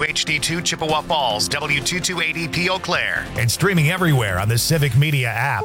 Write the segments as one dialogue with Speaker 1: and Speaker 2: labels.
Speaker 1: WHD2 Chippewa Falls, W228EP Eau Claire, and streaming everywhere on the Civic Media app.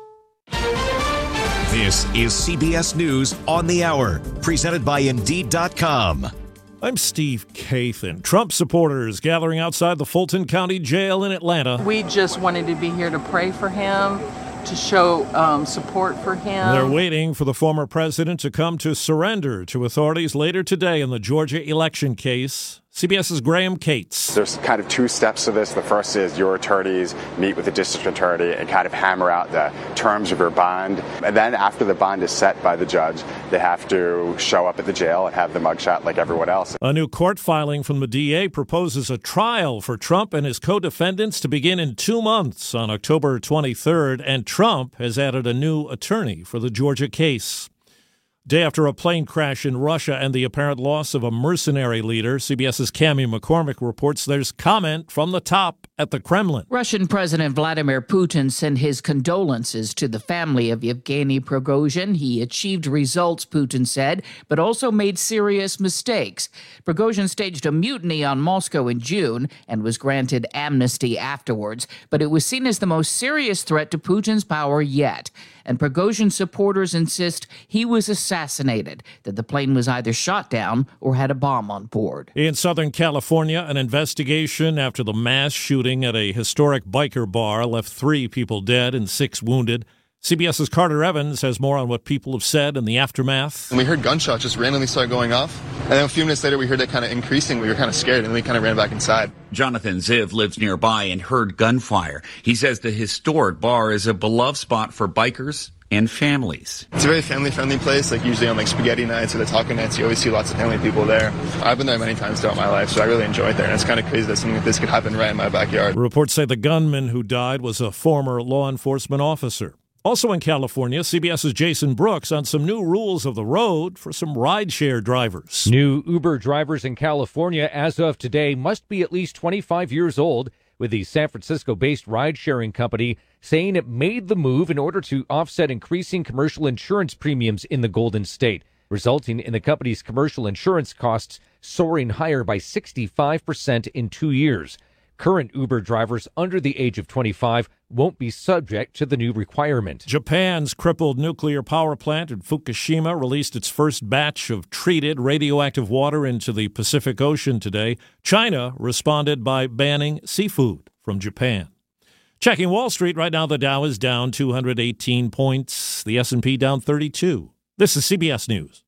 Speaker 2: This is CBS News on the Hour, presented by Indeed.com.
Speaker 3: I'm Steve Kathan. Trump supporters gathering outside the Fulton County Jail in Atlanta.
Speaker 4: We just wanted to be here to pray for him, to show support for him.
Speaker 3: They're waiting for the former president to come to surrender to authorities later today in the Georgia election case. CBS's Graham Cates.
Speaker 5: There's kind of two steps to this. The first is your attorneys meet with the district attorney and kind of hammer out the terms of your bond. And then after the bond is set by the judge, they have to show up at the jail and have the mugshot like everyone else.
Speaker 3: A new court filing from the DA proposes a trial for Trump and his co-defendants to begin in 2 months on October 23rd, and Trump has added a new attorney for the Georgia case. Day after a plane crash in Russia and the apparent loss of a mercenary leader, CBS's Cami McCormick reports there's comment from the top at the Kremlin.
Speaker 6: Russian President Vladimir Putin sent his condolences to the family of Yevgeny Prigozhin. He achieved results, Putin said, but also made serious mistakes. Prigozhin staged a mutiny on Moscow in June and was granted amnesty afterwards, but it was seen as the most serious threat to Putin's power yet. And Prigozhin supporters insist he was assassinated, that the plane was either shot down or had a bomb on board.
Speaker 3: In Southern California, an investigation after the mass shooting at a historic biker bar left 3 people dead and 6 wounded. CBS's Carter Evans has more on what people have said in the aftermath.
Speaker 7: And we heard gunshots just randomly start going off. And then a few minutes later, we heard it kind of increasing. We were kind of scared, and we kind of ran back inside.
Speaker 8: Jonathan Ziv lives nearby and heard gunfire. He says the historic bar is a beloved spot for bikers and families.
Speaker 7: It's a very family-friendly place. Like usually on like spaghetti nights or the taco nights, you always see lots of family people there. I've been there many times throughout my life, so I really enjoy it there. And it's kind of crazy that something like this could happen right in my backyard.
Speaker 3: Reports say the gunman who died was a former law enforcement officer. Also in California, CBS's Jason Brooks on some new rules of the road for some rideshare drivers.
Speaker 9: New Uber drivers in California as of today must be at least 25 years old, with the San Francisco-based ride-sharing company saying it made the move in order to offset increasing commercial insurance premiums in the Golden State, resulting in the company's commercial insurance costs soaring higher by 65% in 2 years. Current Uber drivers under the age of 25 won't be subject to the new requirement.
Speaker 3: Japan's crippled nuclear power plant in Fukushima released its first batch of treated radioactive water into the Pacific Ocean today. China responded by banning seafood from Japan. Checking Wall Street right now, the Dow is down 218 points, the S&P down 32. This is CBS News.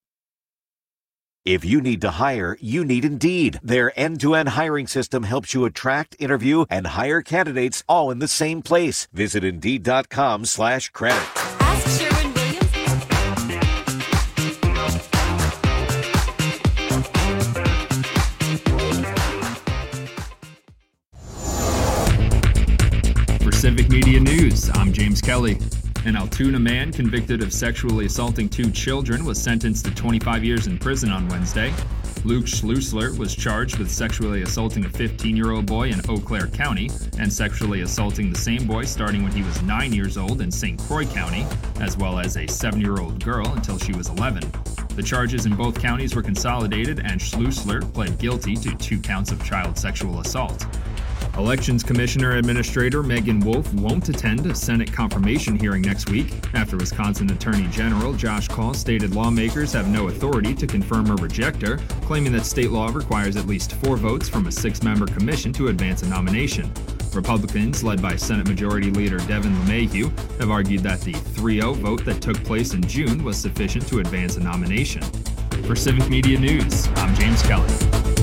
Speaker 2: If you need to hire, you need Indeed. Their end-to-end hiring system helps you attract, interview, and hire candidates all in the same place. Visit Indeed.com/credit.
Speaker 10: Ask Sherwin-Williams.
Speaker 11: For Civic Media News, I'm James Kelly. An Altoona man convicted of sexually assaulting 2 children was sentenced to 25 years in prison on Wednesday. Luke Schleusler was charged with sexually assaulting a 15-year-old boy in Eau Claire County and sexually assaulting the same boy starting when he was 9 years old in St. Croix County, as well as a 7-year-old girl until she was 11. The charges in both counties were consolidated, and Schleusler pled guilty to 2 counts of child sexual assault. Elections Commissioner Administrator Megan Wolf won't attend a Senate confirmation hearing next week after Wisconsin Attorney General Josh Kaul stated lawmakers have no authority to confirm or reject her, claiming that state law requires at least 4 votes from a 6-member commission to advance a nomination. Republicans, led by Senate Majority Leader Devin LeMahieu, have argued that the 3-0 vote that took place in June was sufficient to advance a nomination. For Civic Media News, I'm James Kelly.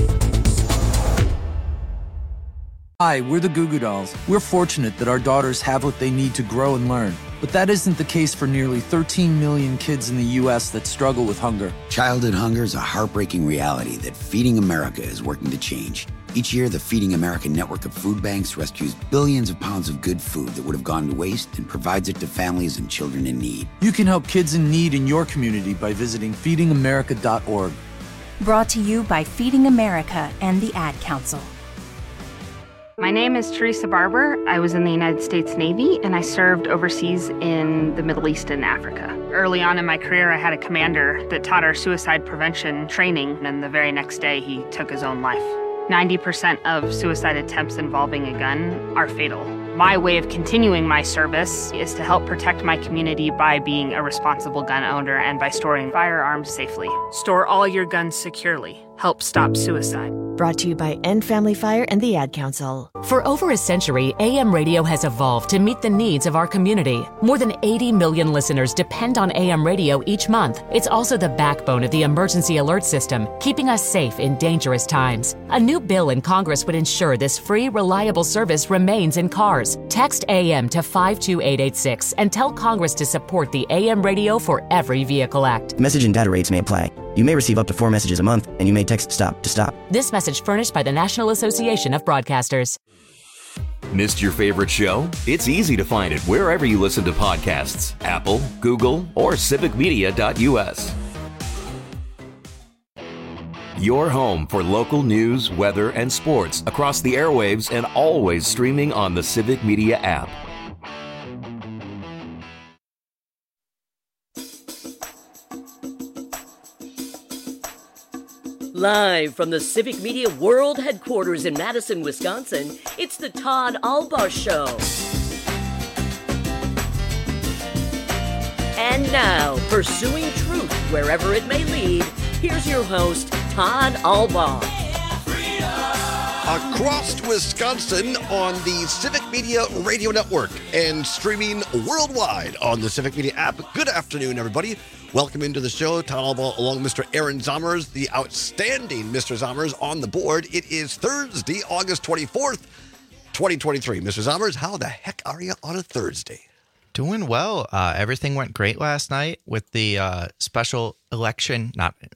Speaker 12: Hi, we're the Goo Goo Dolls. We're fortunate that our daughters have what they need to grow and learn. But that isn't the case for nearly 13 million kids in the U.S. that struggle with hunger.
Speaker 13: Childhood hunger is a heartbreaking reality that Feeding America is working to change. Each year, the Feeding America network of food banks rescues billions of pounds of good food that would have gone to waste and provides it to families and children in need.
Speaker 12: You can help kids in need in your community by visiting feedingamerica.org.
Speaker 10: Brought to you by Feeding America and the Ad Council.
Speaker 14: My name is Teresa Barber. I was in the United States Navy, and I served overseas in the Middle East and Africa. Early on in my career, I had a commander that taught our suicide prevention training, and the very next day, he took his own life. 90% of suicide attempts involving a gun are fatal. My way of continuing my service is to help protect my community by being a responsible gun owner and by storing firearms safely. Store all your guns securely. Help stop suicide.
Speaker 15: Brought to you by End Family Fire and the Ad Council.
Speaker 16: For over a century, AM radio has evolved to meet the needs of our community. More than 80 million listeners depend on AM radio each month. It's also the backbone of the emergency alert system, keeping us safe in dangerous times. A new bill in Congress would ensure this free, reliable service remains in cars. Text AM to 52886 and tell Congress to support the AM radio for every vehicle act.
Speaker 17: Message and data rates may apply. You may receive up to 4 messages a month, and you may text STOP to stop.
Speaker 16: This message furnished by the National Association of Broadcasters.
Speaker 18: Missed your favorite show? It's easy to find it wherever you listen to podcasts. Apple, Google, or civicmedia.us. Your home for local news, weather, and sports across the airwaves and always streaming on the Civic Media app.
Speaker 19: Live from the Civic Media World Headquarters in Madison, Wisconsin, it's the Todd Albaugh Show. And now, pursuing truth wherever it may lead, here's your host, Todd Albaugh.
Speaker 20: Across Wisconsin on the Civic Media Radio Network and streaming worldwide on the Civic Media app. Good afternoon, everybody. Welcome into the show. Todd Albaugh along with Mr. Aaron Zommers, the outstanding Mr. Zommers on the board. It is Thursday, August 24th, 2023. Mr. Zommers, how the heck are you on a Thursday?
Speaker 21: Doing well. Everything went great last night with the special election.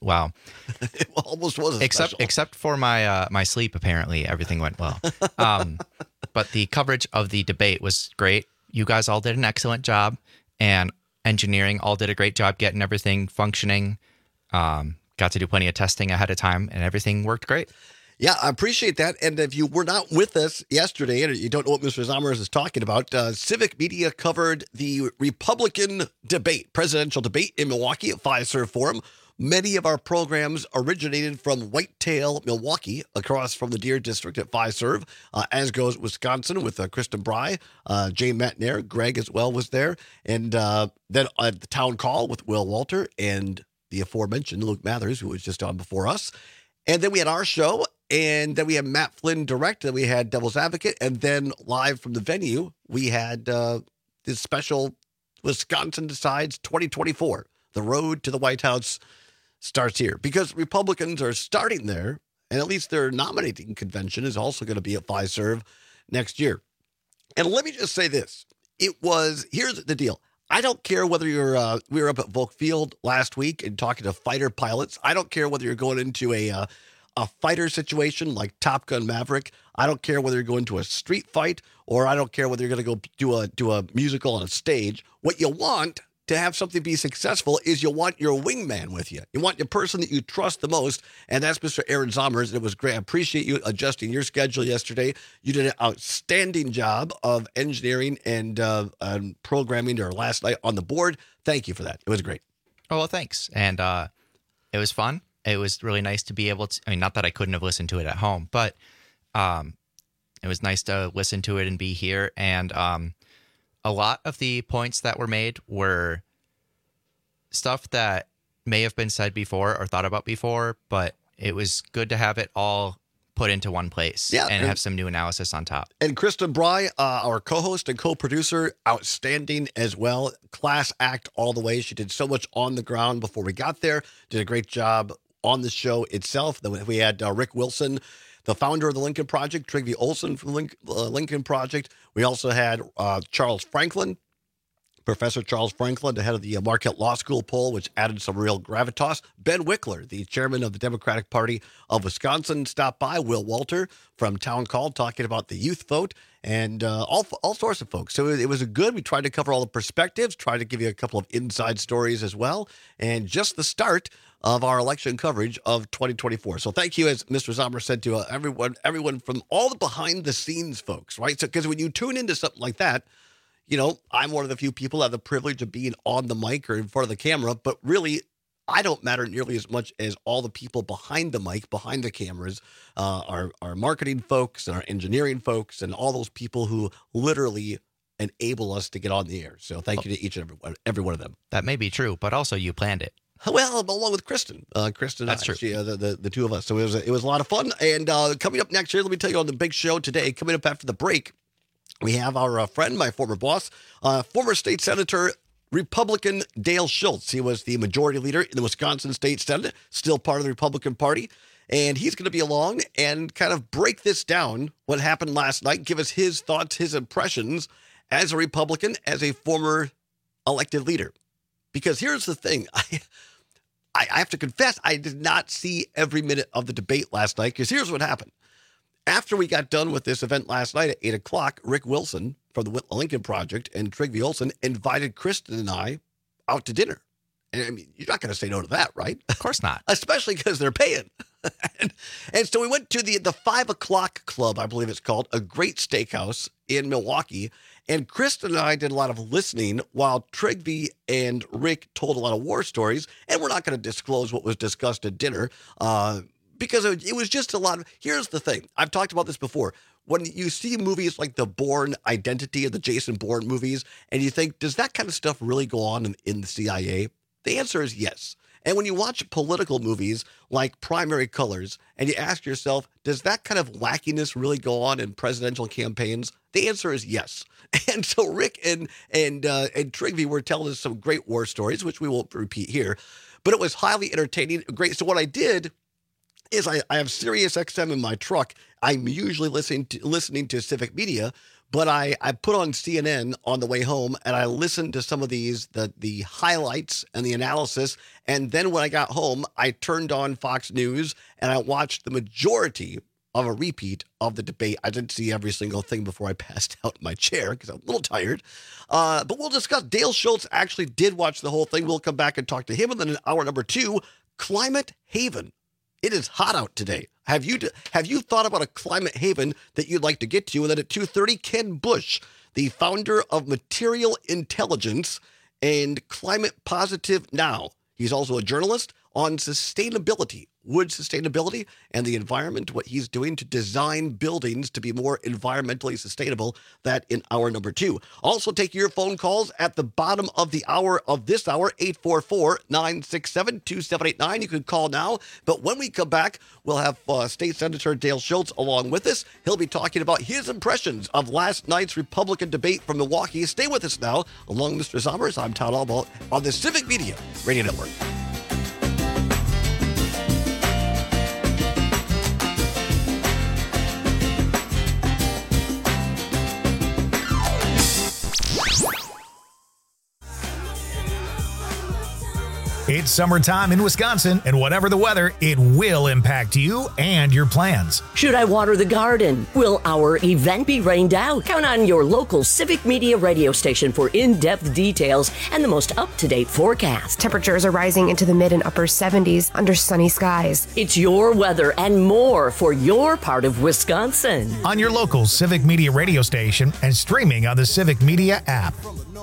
Speaker 20: It almost was a special.
Speaker 21: Except for my sleep, apparently everything went well. But the coverage of the debate was great. You guys all did an excellent job, and engineering all did a great job getting everything functioning. Got to do plenty of testing ahead of time, and everything worked great.
Speaker 20: Yeah, I appreciate that. And if you were not with us yesterday and you don't know what Mr. Zommers is talking about, Civic Media covered the Republican debate, presidential debate in Milwaukee at Fiserv Forum. Many of our programs originated from Whitetail, Milwaukee, across from the Deer District at Fiserv, as goes Wisconsin with Kristen Bry, Jane Matnair, Greg as well was there. And then at the town call with Will Walter and the aforementioned Luke Mathers, who was just on before us. And then we had our show. And then we had Matt Flynn direct, then we had Devil's Advocate, and then live from the venue, we had this special Wisconsin Decides 2024. The road to the White House starts here. Because Republicans are starting there, and at least their nominating convention is also going to be at Fiserv next year. And let me just say this. Here's the deal. I don't care whether you're, we were up at Volk Field last week and talking to fighter pilots. I don't care whether you're going into a fighter situation like Top Gun Maverick. I don't care whether you're going to a street fight, or I don't care whether you're going to go do a musical on a stage. What you want to have something be successful is you want your wingman with you. You want your person that you trust the most, and that's Mr. Aaron Zommers. It was great. I appreciate you adjusting your schedule yesterday. You did an outstanding job of engineering and programming our last night on the board. Thank you for that. It was great.
Speaker 21: Oh, well, thanks. And it was fun. It was really nice to be able to, not that I couldn't have listened to it at home, but it was nice to listen to it and be here. And a lot of the points that were made were stuff that may have been said before or thought about before, but it was good to have it all put into one place and have some new analysis on top.
Speaker 20: And Kristen Bry, our co-host and co-producer, outstanding as well. Class act all the way. She did so much on the ground before we got there. Did a great job on the show itself. Then we had Rick Wilson, the founder of the Lincoln Project, Trygve Olsen from the Lincoln Project. We also had Charles Franklin, Professor Charles Franklin, the head of the Marquette Law School poll, which added some real gravitas. Ben Wickler, the chairman of the Democratic Party of Wisconsin, stopped by. Will Walter from Town Call talking about the youth vote, and all sorts of folks. So it was good. We tried to cover all the perspectives, tried to give you a couple of inside stories as well, and just the start of our election coverage of 2024. So thank you, as Mr. Zommers said, to everyone from all the behind-the-scenes folks, right? So because when you tune into something like that, I'm one of the few people that have the privilege of being on the mic or in front of the camera, but really, I don't matter nearly as much as all the people behind the mic, behind the cameras, our marketing folks and our engineering folks and all those people who literally enable us to get on the air. So thank you to each and every one of them.
Speaker 21: That may be true, but also you planned it.
Speaker 20: Well, along with Kristen. That's true. The two of us. So it was a lot of fun. And coming up next year, let me tell you on the big show today, coming up after the break, we have our friend, my former boss, former state senator, Republican Dale Schultz. He was the majority leader in the Wisconsin State Senate, still part of the Republican Party. And he's going to be along and kind of break this down, what happened last night, give us his thoughts, his impressions as a Republican, as a former elected leader. Because here's the thing. I have to confess, I did not see every minute of the debate last night, because here's what happened. After we got done with this event last night at 8 o'clock, Rick Wilson from the Whitla Lincoln Project and Trygve Olsen invited Kristen and I out to dinner. And I mean, you're not going to say no to that, right?
Speaker 21: Of course not.
Speaker 20: Especially because they're paying. and so we went to the 5 o'clock club, I believe it's called, a great steakhouse in Milwaukee. And Kristen and I did a lot of listening while Trygve and Rick told a lot of war stories. And we're not going to disclose what was discussed at dinner because it was just a lot of... Here's the thing. I've talked about this before. When you see movies like the Bourne Identity or the Jason Bourne movies, and you think, does that kind of stuff really go on in the CIA? The answer is yes. And when you watch political movies like Primary Colors, and you ask yourself, does that kind of wackiness really go on in presidential campaigns? The answer is yes. And so Rick and Trygve were telling us some great war stories, which we won't repeat here, but it was highly entertaining. Great. So what I did is I have Sirius XM in my truck. I'm usually listening to Civic Media, but I put on CNN on the way home, and I listened to some of the highlights and the analysis. And then when I got home, I turned on Fox News, and I watched the majority of a repeat of the debate. I didn't see every single thing before I passed out in my chair because I'm a little tired. But we'll discuss. Dale Schultz actually did watch the whole thing. We'll come back and talk to him. And then in hour number 2, Climate Haven. It is hot out today. Have you thought about a climate haven that you'd like to get to? And then at 2:30, Ken Bush, the founder of Material Intelligence and Climate Positive Now. He's also a journalist on sustainability, wood sustainability, and the environment, what he's doing to design buildings to be more environmentally sustainable. That in hour number 2. Also take your phone calls at the bottom of the hour of this hour, 844-967-2789. You can call now. But when we come back, we'll have State Senator Dale Schultz along with us. He'll be talking about his impressions of last night's Republican debate from Milwaukee. Stay with us now. Along with Mr. Sommers, I'm Todd Albaugh on the Civic Media Radio Network.
Speaker 1: It's summertime in Wisconsin, and whatever the weather, it will impact you and your plans.
Speaker 19: Should I water the garden? Will our event be rained out? Count on your local Civic Media radio station for in-depth details and the most up-to-date forecast.
Speaker 22: Temperatures are rising into the mid and upper 70s under sunny skies.
Speaker 19: It's your weather and more for your part of Wisconsin.
Speaker 1: On your local Civic Media radio station and streaming on the Civic Media app.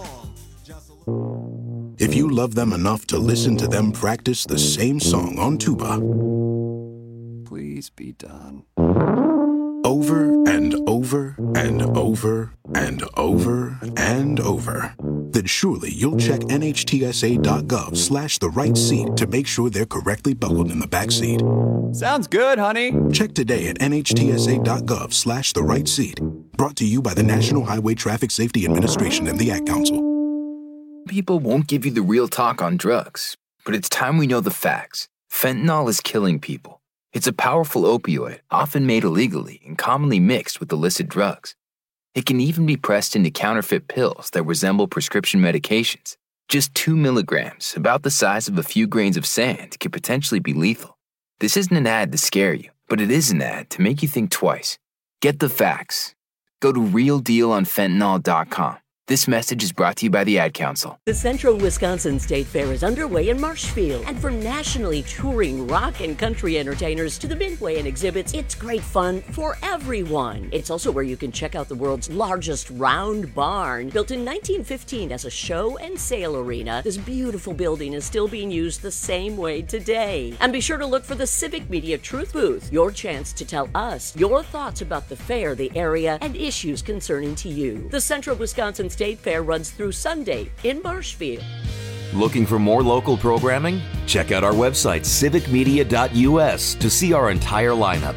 Speaker 23: If you love them enough to listen to them practice the same song on tuba,
Speaker 24: please be done.
Speaker 23: Over and over and over and over and over, then surely you'll check NHTSA.gov/the right seat to make sure they're correctly buckled in the back seat.
Speaker 24: Sounds good, honey.
Speaker 23: Check today at NHTSA.gov/the right seat. Brought to you by the National Highway Traffic Safety Administration and the Ad Council.
Speaker 25: People won't give you the real talk on drugs, but it's time we know the facts. Fentanyl is killing people. It's a powerful opioid, often made illegally and commonly mixed with illicit drugs. It can even be pressed into counterfeit pills that resemble prescription medications. Just 2 milligrams, about the size of a few grains of sand, can potentially be lethal. This isn't an ad to scare you, but it is an ad to make you think twice. Get the facts. Go to realdealonfentanyl.com. This message is brought to you by the Ad Council.
Speaker 19: The Central Wisconsin State Fair is underway in Marshfield. And from nationally touring rock and country entertainers to the Midway and exhibits, it's great fun for everyone. It's also where you can check out the world's largest round barn. Built in 1915 as a show and sale arena, this beautiful building is still being used the same way today. And be sure to look for the Civic Media Truth Booth, your chance to tell us your thoughts about the fair, the area, and issues concerning to you. The Central Wisconsin State Fair runs through Sunday in Marshfield.
Speaker 18: Looking for more local programming? Check out our website, civicmedia.us, to see our entire lineup.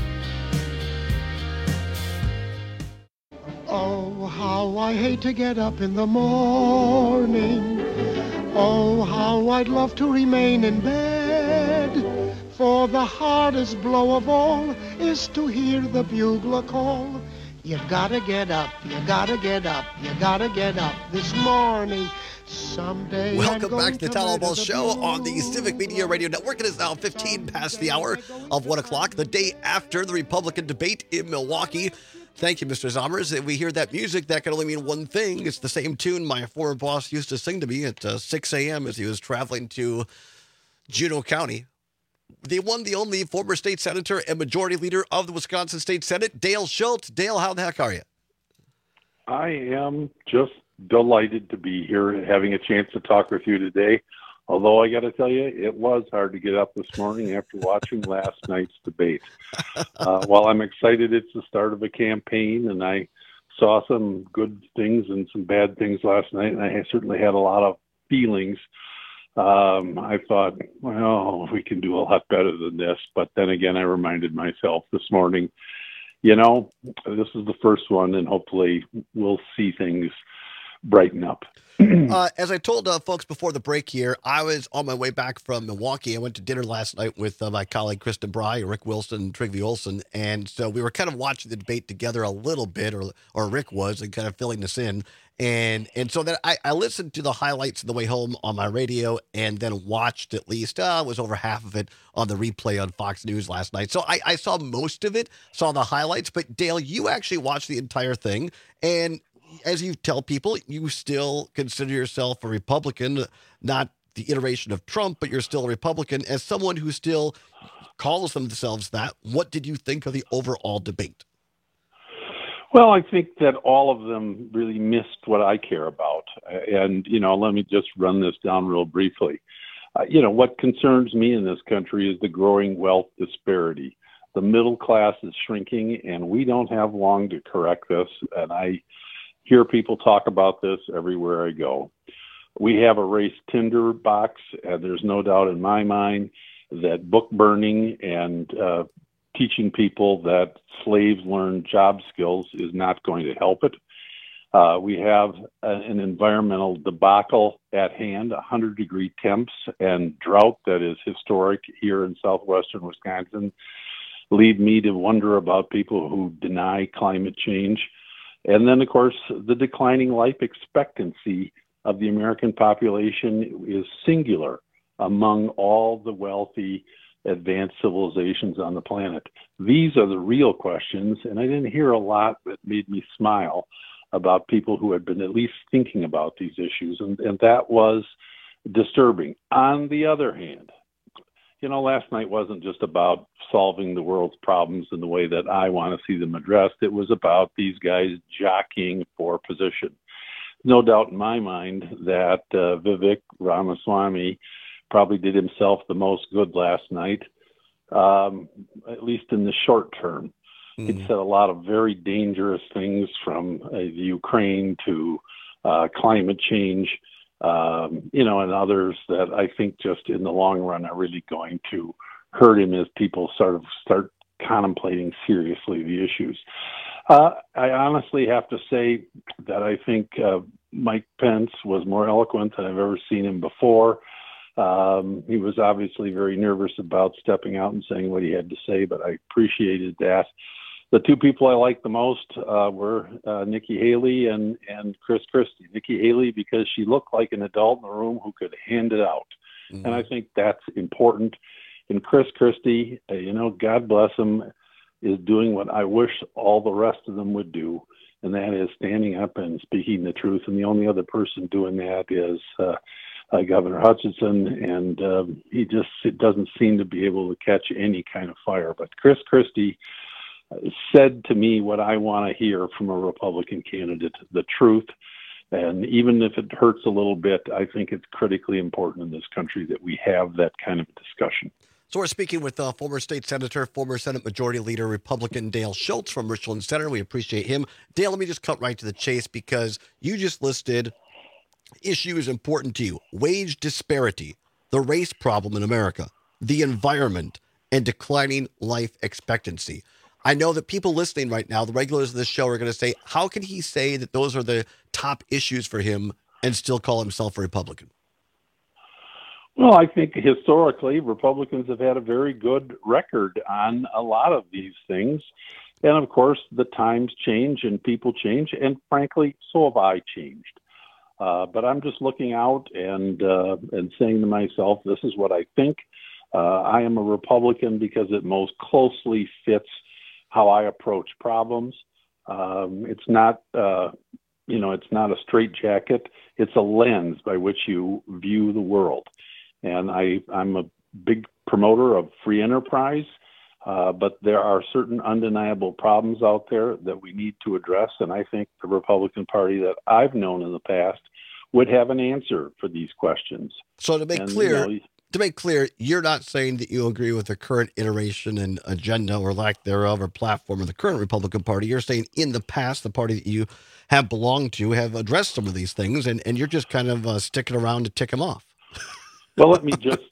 Speaker 4: Oh, how I hate to get up in the morning. Oh, how I'd love to remain in bed. For the hardest blow of all is to hear the bugler call. You gotta get up, you gotta get up, you gotta get up this morning. Someday.
Speaker 20: Welcome back to the Tal Ball Show on the Civic Media Radio Network. It is now 15 past the hour of 1 o'clock, the day after the Republican debate in Milwaukee. Thank you, Mr. Zommers. If we hear that music, that can only mean one thing. It's the same tune my former boss used to sing to me at 6 a.m. as he was traveling to Juneau County. The one, the only former state senator and majority leader of the Wisconsin State Senate, Dale Schultz. Dale, how the heck are you?
Speaker 5: I am just delighted to be here, having a chance to talk with you today. Although I got to tell you, it was hard to get up this morning after watching last night's debate. While I'm excited it's the start of a campaign, and I saw some good things and some bad things last night, and I certainly had a lot of feelings. I thought, well, we can do a lot better than this. But then again, I reminded myself this morning, you know, this is the first one, and hopefully we'll see things brighten up.
Speaker 20: As I told folks before the break here, I was on my way back from Milwaukee. I went to dinner last night with my colleague Kristen Bry, Rick Wilson, and Trygve Olsen, and so we were kind of watching the debate together a little bit, or Rick was, and kind of filling us in. And so then I listened to the highlights on the way home on my radio, and then watched at least, it was over half of it on the replay on Fox News last night. So I saw most of it, saw the highlights, but Dale, you actually watched the entire thing, and as you tell people, you still consider yourself a Republican, not the iteration of Trump, but you're still a Republican. As someone who still calls themselves that, what did you think of the overall debate?
Speaker 5: Well, I think that all of them really missed what I care about. And, you know, let me just run this down real briefly. You know, what concerns me in this country is the growing wealth disparity. The middle class is shrinking, and we don't have long to correct this. And I hear people talk about this everywhere I go. We have a race tinderbox, and there's no doubt in my mind that book burning and teaching people that slaves learn job skills is not going to help it. We have an environmental debacle at hand, 100-degree temps and drought that is historic here in southwestern Wisconsin lead me to wonder about people who deny climate change. And then, of course, the declining life expectancy of the American population is singular among all the wealthy, advanced civilizations on the planet. These are the real questions, and I didn't hear a lot that made me smile about people who had been at least thinking about these issues, and that was disturbing. On the other hand, you know, last night wasn't just about solving the world's problems in the way that I want to see them addressed. It was about these guys jockeying for position. No doubt in my mind that Vivek Ramaswamy probably did himself the most good last night, at least in the short term. He said a lot of very dangerous things from the Ukraine to climate change, you know, and others that I think just in the long run are really going to hurt him as people sort of start contemplating seriously the issues. I honestly have to say that I think Mike Pence was more eloquent than I've ever seen him before. He was obviously very nervous about stepping out and saying what he had to say, but I appreciated that. The two people I liked the most were Nikki Haley and Chris Christie. Nikki Haley because she looked like an adult in the room who could hand it out. And I think that's important. And Chris Christie, you know, God bless him, is doing what I wish all the rest of them would do, and that is standing up and speaking the truth. And the only other person doing that is Governor Hutchinson, and it doesn't seem to be able to catch any kind of fire. But Chris Christie said to me what I want to hear from a Republican candidate, the truth. And even if it hurts a little bit, I think it's critically important in this country that we have that kind of discussion.
Speaker 20: So we're speaking with former state senator, former Senate Majority Leader, Republican Dale Schultz from Richland Center. We appreciate him. Dale, let me just cut right to the chase, because you just listed issues important to you: wage disparity, the race problem in America, the environment, and declining life expectancy. I know that people listening right now, the regulars of this show, are going to say, how can he say that those are the top issues for him and still call himself a Republican?
Speaker 5: Well, I think historically Republicans have had a very good record on a lot of these things. And of course, the times change and people change. And frankly, so have I changed. But I'm just looking out and saying to myself, this is what I think. I am a Republican because it most closely fits how I approach problems. It's not, it's not a straitjacket. It's a lens by which you view the world. And I'm a big promoter of free enterprise, but there are certain undeniable problems out there that we need to address. And I think the Republican Party that I've known in the past would have an answer for these questions.
Speaker 20: So to make clear, you're not saying that you agree with the current iteration and agenda or lack thereof or platform of the current Republican Party. You're saying in the past, the party that you have belonged to have addressed some of these things, and you're just kind of sticking around to tick them off.
Speaker 5: Well, let me just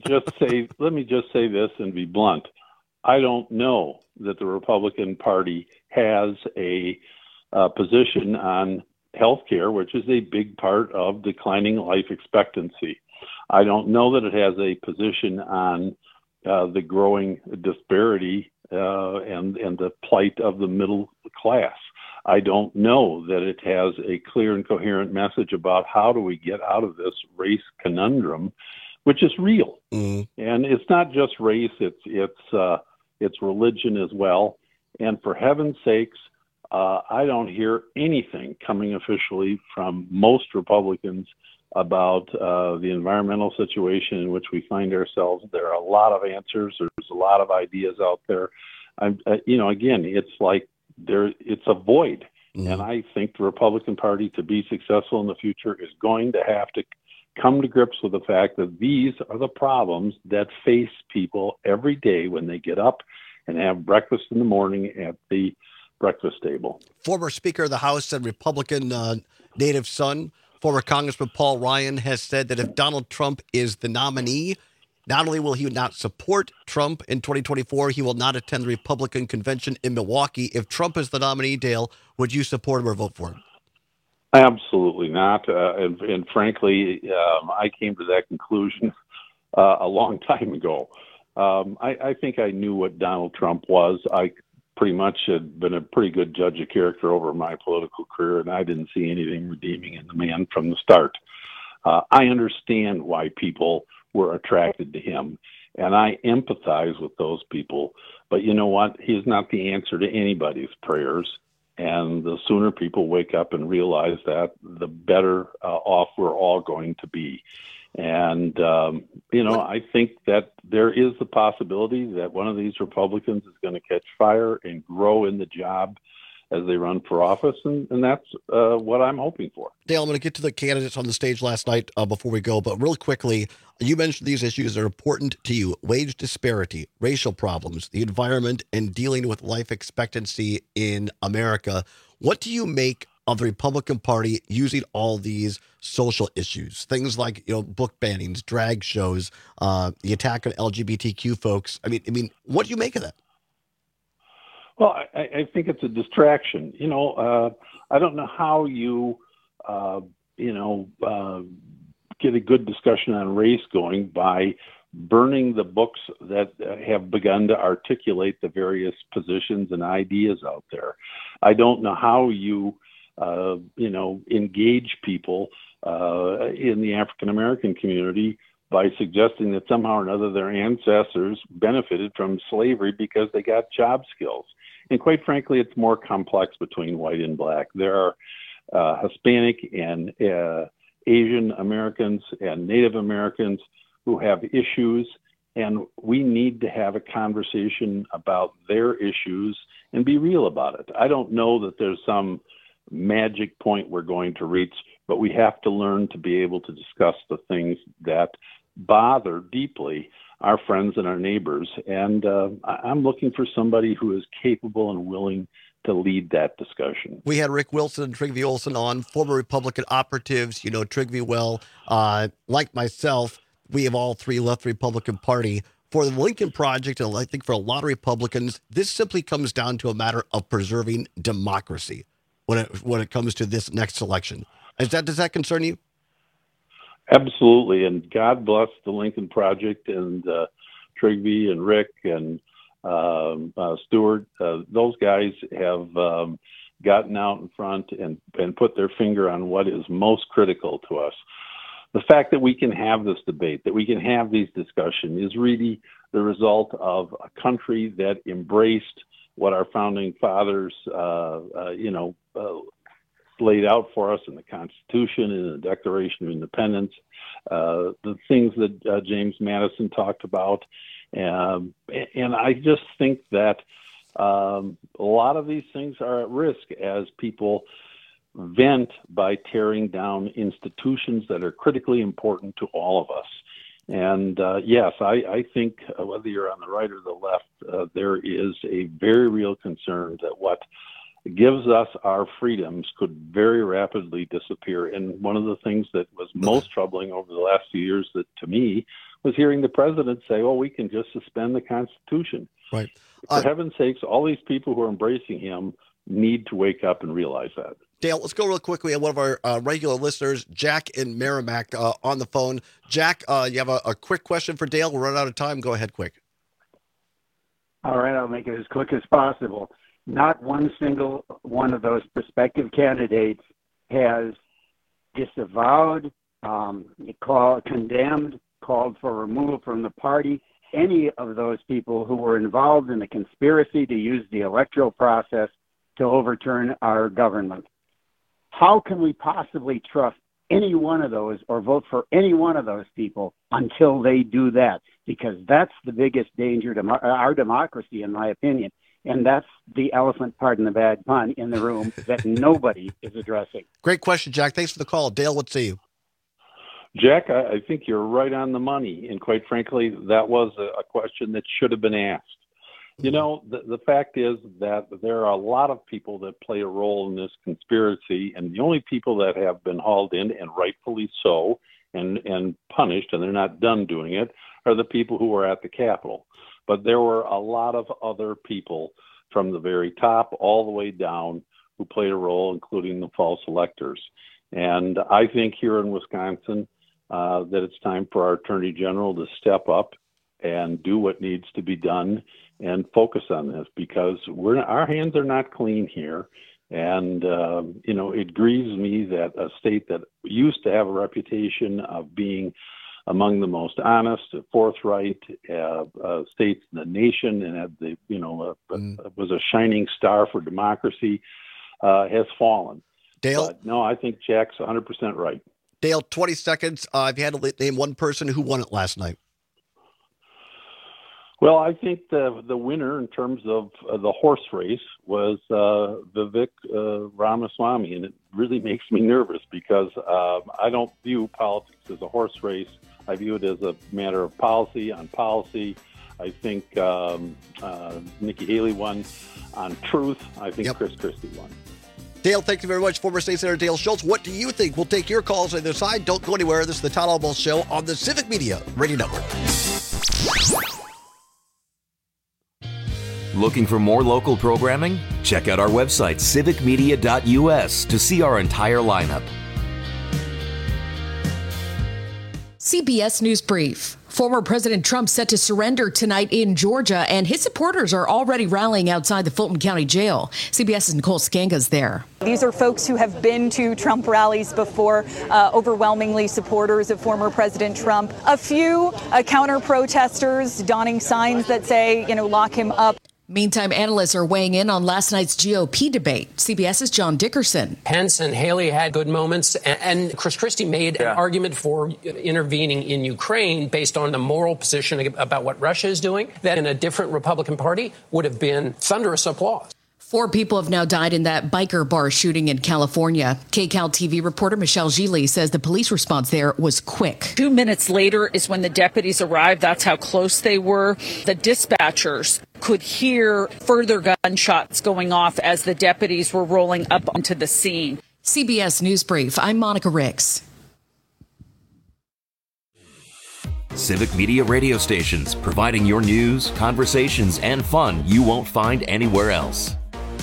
Speaker 5: say this and be blunt. I don't know that the Republican Party has a position on health care, which is a big part of declining life expectancy. I don't know that it has a position on the growing disparity and the plight of the middle class. I don't know that it has a clear and coherent message about how do we get out of this race conundrum, which is real. And it's not just race, it's religion as well. And for heaven's sakes, I don't hear anything coming officially from most Republicans about the environmental situation in which we find ourselves. There are a lot of answers. There's a lot of ideas out there. Again, it's like it's a void. And I think the Republican Party, to be successful in the future, is going to have to come to grips with the fact that these are the problems that face people every day when they get up and have breakfast in the morning at the breakfast table.
Speaker 20: Former Speaker of the House and Republican native son, former Congressman Paul Ryan, has said that if Donald Trump is the nominee, not only will he not support Trump in 2024, he will not attend the Republican convention in Milwaukee. If Trump is the nominee, Dale, would you support him or vote for him?
Speaker 5: Absolutely not. And frankly, I came to that conclusion a long time ago. I think I knew what Donald Trump was. I pretty much had been a pretty good judge of character over my political career, and I didn't see anything redeeming in the man from the start. I understand why people were attracted to him, and I empathize with those people. But you know what? He's not the answer to anybody's prayers. And the sooner people wake up and realize that, the better off we're all going to be. And, I think that there is the possibility that one of these Republicans is going to catch fire and grow in the job as they run for office. And that's what I'm hoping for.
Speaker 20: Dale, I'm going to get to the candidates on the stage last night before we go. But real quickly, you mentioned these issues are important to you: wage disparity, racial problems, the environment, and dealing with life expectancy in America. What do you make of the Republican Party using all these social issues, things like book bannings, drag shows, the attack on LGBTQ folks? I mean, what do you make of that?
Speaker 5: Well, I think it's a distraction. I don't know how you, get a good discussion on race going by burning the books that have begun to articulate the various positions and ideas out there. I don't know how you, engage people in the African American community by suggesting that somehow or another their ancestors benefited from slavery because they got job skills. And quite frankly, it's more complex between white and black. There are Hispanic and Asian Americans and Native Americans who have issues, and we need to have a conversation about their issues and be real about it. I don't know that there's some magic point we're going to reach, but we have to learn to be able to discuss the things that bother deeply our friends and our neighbors. And I'm looking for somebody who is capable and willing to lead that discussion.
Speaker 20: We had Rick Wilson and Trygve Olsen on, former Republican operatives. You know Trygve well. Like myself, we have all three left the Republican Party. For the Lincoln Project, and I think for a lot of Republicans, this simply comes down to a matter of preserving democracy when it comes to this next election. Does that concern you?
Speaker 5: Absolutely, and God bless the Lincoln Project and Trygve and Rick and Stewart. Those guys have gotten out in front and put their finger on what is most critical to us. The fact that we can have this debate, that we can have these discussions, is really the result of a country that embraced what our founding fathers, laid out for us in the Constitution and the Declaration of Independence, the things that James Madison talked about. And I just think that a lot of these things are at risk as people vent by tearing down institutions that are critically important to all of us. And yes, I think whether you're on the right or the left, there is a very real concern that what gives us our freedoms could very rapidly disappear. And one of the things that was most troubling over the last few years, that to me, was hearing the president say, "Oh, we can just suspend the Constitution."
Speaker 20: Right.
Speaker 5: For heaven's sakes, all these people who are embracing him need to wake up and realize that.
Speaker 20: Dale, let's go real quickly on one of our regular listeners, Jack in Merrimack, on the phone. Jack, you have a quick question for Dale. We'll run out of time. Go ahead quick.
Speaker 3: All right, I'll make it as quick as possible. Not one single one of those prospective candidates has disavowed, condemned, called for removal from the party any of those people who were involved in the conspiracy to use the electoral process to overturn our government. How can we possibly trust any one of those or vote for any one of those people until they do that? Because that's the biggest danger to our democracy, in my opinion. And that's the elephant, pardon the bad pun, in the room that nobody is addressing.
Speaker 20: Great question, Jack. Thanks for the call. Dale, let's see you.
Speaker 5: Jack, I think you're right on the money. And quite frankly, that was a question that should have been asked. You know, the fact is that there are a lot of people that play a role in this conspiracy, and the only people that have been hauled in, and rightfully so, and punished, and they're not done doing it, are the people who were at the Capitol. But there were a lot of other people from the very top all the way down who played a role, including the false electors. And I think here in Wisconsin that it's time for our Attorney General to step up and do what needs to be done and focus on this, because our hands are not clean here. And, it grieves me that a state that used to have a reputation of being among the most honest, forthright states in the nation, and had was a shining star for democracy, has fallen.
Speaker 20: Dale?
Speaker 5: But no, I think Jack's 100% right.
Speaker 20: Dale, 20 seconds. If you had to name one person who won it last night.
Speaker 5: Well, I think the winner in terms of the horse race was Vivek Ramaswamy, and it really makes me nervous because I don't view politics as a horse race. I view it as a matter of policy on policy. I think Nikki Haley won on truth. I think Chris Christie won.
Speaker 20: Dale, thank you very much. Former State Senator Dale Schultz. What do you think? We'll take your calls on either side. Don't go anywhere. This is the Todd Almost Show on the Civic Media Radio Network.
Speaker 18: Looking for more local programming? Check out our website, civicmedia.us, to see our entire lineup.
Speaker 6: CBS News Brief.
Speaker 2: Former President Trump set to surrender tonight in Georgia, and his supporters are already rallying outside the Fulton County Jail. CBS's Nicole Skanga's there.
Speaker 6: These are folks who have been to Trump rallies before, overwhelmingly supporters of former President Trump. A few counter-protesters donning signs that say, lock him up.
Speaker 2: Meantime, analysts are weighing in on last night's GOP debate. CBS's John Dickerson.
Speaker 7: Pence and Haley had good moments, and Chris Christie made an argument for intervening in Ukraine based on the moral position about what Russia is doing that in a different Republican Party would have been thunderous applause.
Speaker 2: 4 people have now died in that biker bar shooting in California. KCAL TV reporter Michelle Gili says the police response there was quick.
Speaker 8: 2 minutes later is when the deputies arrived. That's how close they were. The dispatchers could hear further gunshots going off as the deputies were rolling up onto the scene.
Speaker 2: CBS News Brief, I'm Monica Ricks.
Speaker 18: Civic Media radio stations, providing your news, conversations, and fun you won't find anywhere else.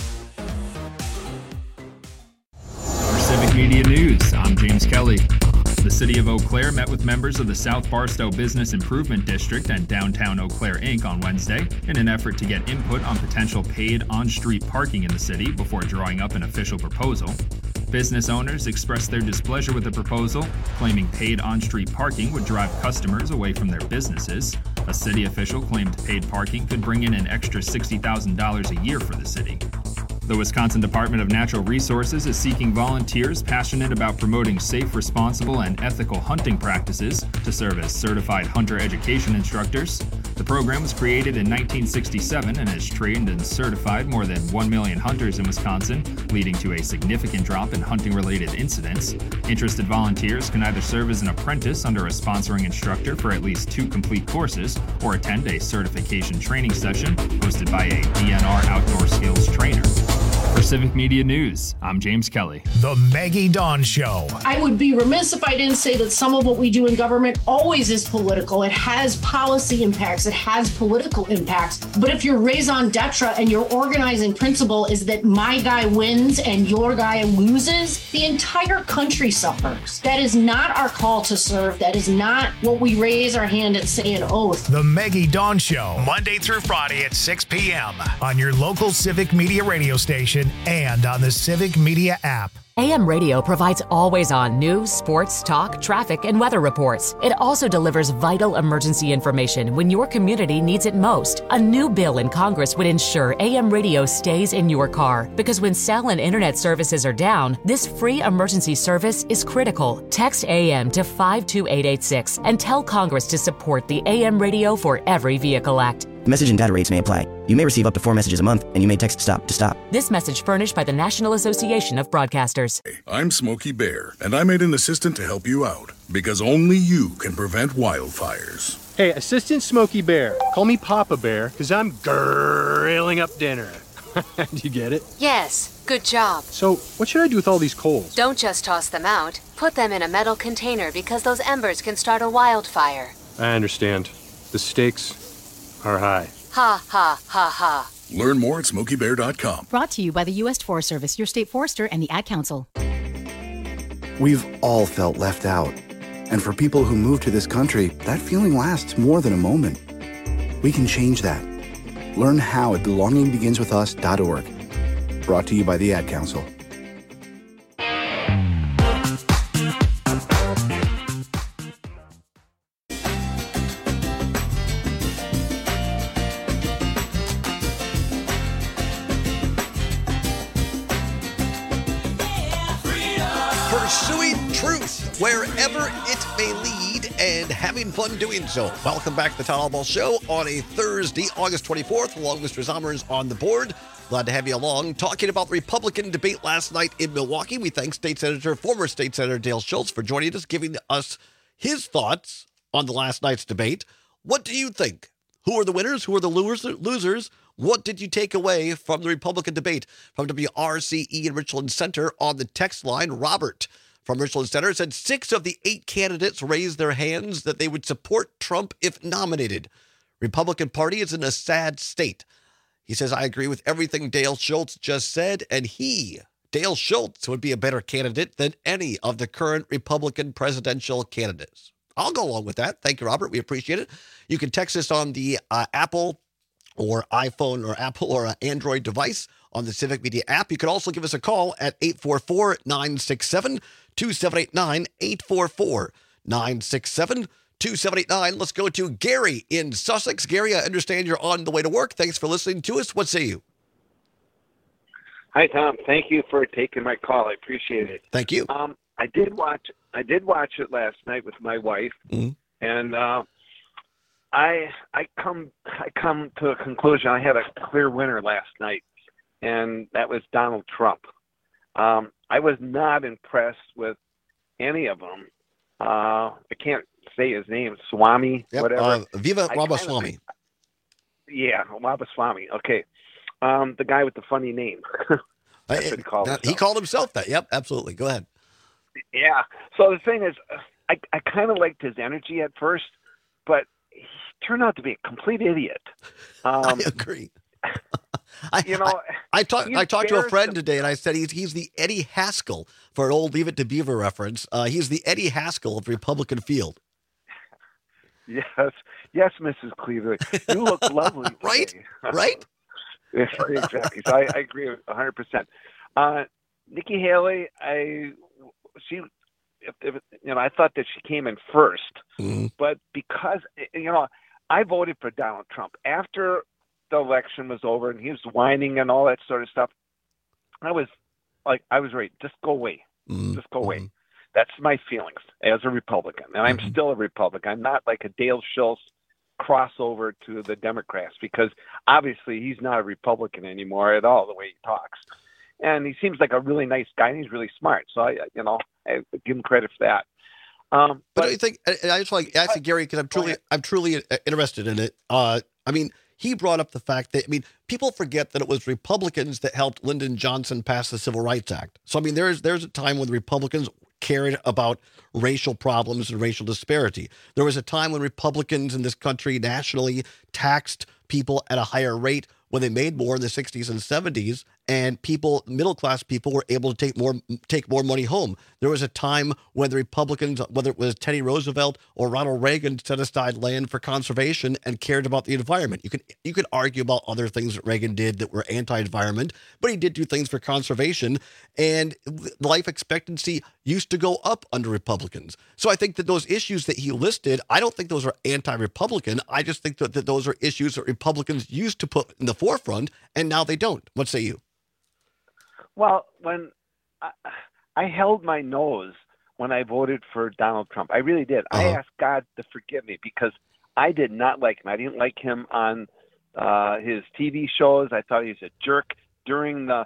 Speaker 11: For Civic Media News, I'm James Kelly. The City of Eau Claire met with members of the South Barstow Business Improvement District and Downtown Eau Claire, Inc. on Wednesday in an effort to get input on potential paid on-street parking in the city before drawing up an official proposal. Business owners expressed their displeasure with the proposal, claiming paid on-street parking would drive customers away from their businesses. A city official claimed paid parking could bring in an extra $60,000 a year for the city. The Wisconsin Department of Natural Resources is seeking volunteers passionate about promoting safe, responsible, and ethical hunting practices to serve as certified hunter education instructors. The program was created in 1967 and has trained and certified more than 1 million hunters in Wisconsin, leading to a significant drop in hunting-related incidents. Interested volunteers can either serve as an apprentice under a sponsoring instructor for at least 2 complete courses or attend a certification training session hosted by a DNR outdoor skills trainer. For Civic Media News, I'm James Kelly.
Speaker 1: The Maggie Dawn Show.
Speaker 9: I would be remiss if I didn't say that some of what we do in government always is political. It has policy impacts. It has political impacts. But if your raison d'etre and your organizing principle is that my guy wins and your guy loses, the entire country suffers. That is not our call to serve. That is not what we raise our hand and say an oath.
Speaker 1: The Maggie Dawn Show, Monday through Friday at 6 p.m. on your local Civic Media radio station and on the Civic Media app.
Speaker 16: AM radio provides always-on news, sports, talk, traffic, and weather reports. It also delivers vital emergency information when your community needs it most. A new bill in Congress would ensure AM radio stays in your car, because when cell and internet services are down, this free emergency service is critical. Text AM to 52886 and tell Congress to support the AM Radio for Every Vehicle Act.
Speaker 17: Message and data rates may apply. You may receive up to 4 messages a month, and you may text STOP to stop.
Speaker 16: This message furnished by the National Association of Broadcasters.
Speaker 26: I'm Smokey Bear, and I made an assistant to help you out, because only you can prevent wildfires.
Speaker 27: Hey, Assistant Smokey Bear. Call me Papa Bear, because I'm grilling up dinner. Do you get it?
Speaker 28: Yes, good job.
Speaker 27: So, what should I do with all these coals?
Speaker 28: Don't just toss them out. Put them in a metal container, because those embers can start a wildfire.
Speaker 27: I understand. The stakes are high.
Speaker 28: Ha, ha, ha, ha.
Speaker 26: Learn more at SmokeyBear.com.
Speaker 29: Brought to you by the U.S. Forest Service, your state forester, and the Ad Council.
Speaker 30: We've all felt left out. And for people who move to this country, that feeling lasts more than a moment. We can change that. Learn how at belongingbeginswithus.org. Brought to you by the Ad Council.
Speaker 20: Pursuing truth wherever it may lead and having fun doing so. Welcome back to the Town Hall Show on a Thursday, August 24th. Along with Mr. Zommers on the board. Glad to have you along. Talking about the Republican debate last night in Milwaukee. We thank former State Senator Dale Schultz for joining us, giving us his thoughts on the last night's debate. What do you think? Who are the winners? Who are the losers? What did you take away from the Republican debate? From WRCE in Richland Center on the text line, Robert from Richland Center said 6 of the 8 candidates raised their hands that they would support Trump if nominated. Republican Party is in a sad state. He says, I agree with everything Dale Schultz just said, and Dale Schultz, would be a better candidate than any of the current Republican presidential candidates. I'll go along with that. Thank you, Robert. We appreciate it. You can text us on the Apple or iPhone or Apple or Android device on the Civic Media app. You can also give us a call at 844-967-2789, 844-967-2789. Let's go to Gary in Sussex. Gary, I understand you're on the way to work. Thanks for listening to us. What say you?
Speaker 10: Hi, Tom. Thank you for taking my call. I appreciate it.
Speaker 20: Thank you.
Speaker 10: I did watch it last night with my wife, and I come to a conclusion. I had a clear winner last night, and that was Donald Trump. I was not impressed with any of them. I can't say his name, Swamy, whatever.
Speaker 20: Viva Ramaswamy.
Speaker 10: Yeah, Ramaswamy. Okay. The guy with the funny name. That's what he called himself.
Speaker 20: He called himself that. Yep, absolutely. Go ahead.
Speaker 10: Yeah. So the thing is, I kind of liked his energy at first, but he turned out to be a complete idiot.
Speaker 20: I agree. I talked to a friend today, and I said he's the Eddie Haskell, for an old Leave It to Beaver reference. He's the Eddie Haskell of the Republican field.
Speaker 10: Yes, Mrs. Cleveland. You look lovely today.
Speaker 20: Right?
Speaker 10: Yeah, exactly. So I agree 100%. Nikki Haley, I thought that she came in first, but because I voted for Donald Trump after the election was over and he was whining and all that sort of stuff. I was ready. Just go away. Just go away. That's my feelings as a Republican, and I'm still a Republican. I'm not like a Dale Schultz crossover to the Democrats, because obviously he's not a Republican anymore at all, the way he talks. And he seems like a really nice guy, and he's really smart. So I give him credit for that.
Speaker 20: But I think I just like ask you, Gary, because I'm truly interested in it. He brought up the fact that people forget that it was Republicans that helped Lyndon Johnson pass the Civil Rights Act. So there's a time when the Republicans cared about racial problems and racial disparity. There was a time when Republicans in this country nationally taxed people at a higher rate when they made more in the 60s and 70s, and middle-class people were able to take more money home. There was a time when the Republicans, whether it was Teddy Roosevelt or Ronald Reagan, set aside land for conservation and cared about the environment. You could argue about other things that Reagan did that were anti-environment, but he did do things for conservation, and life expectancy used to go up under Republicans. So I think that those issues that he listed, I don't think those are anti-Republican. I just think that those are issues that Republicans used to put in the forefront, and now they don't. What say you?
Speaker 10: Well, when I held my nose when I voted for Donald Trump, I really did. I asked God to forgive me because I did not like him. I didn't like him on his TV shows. I thought he was a jerk during the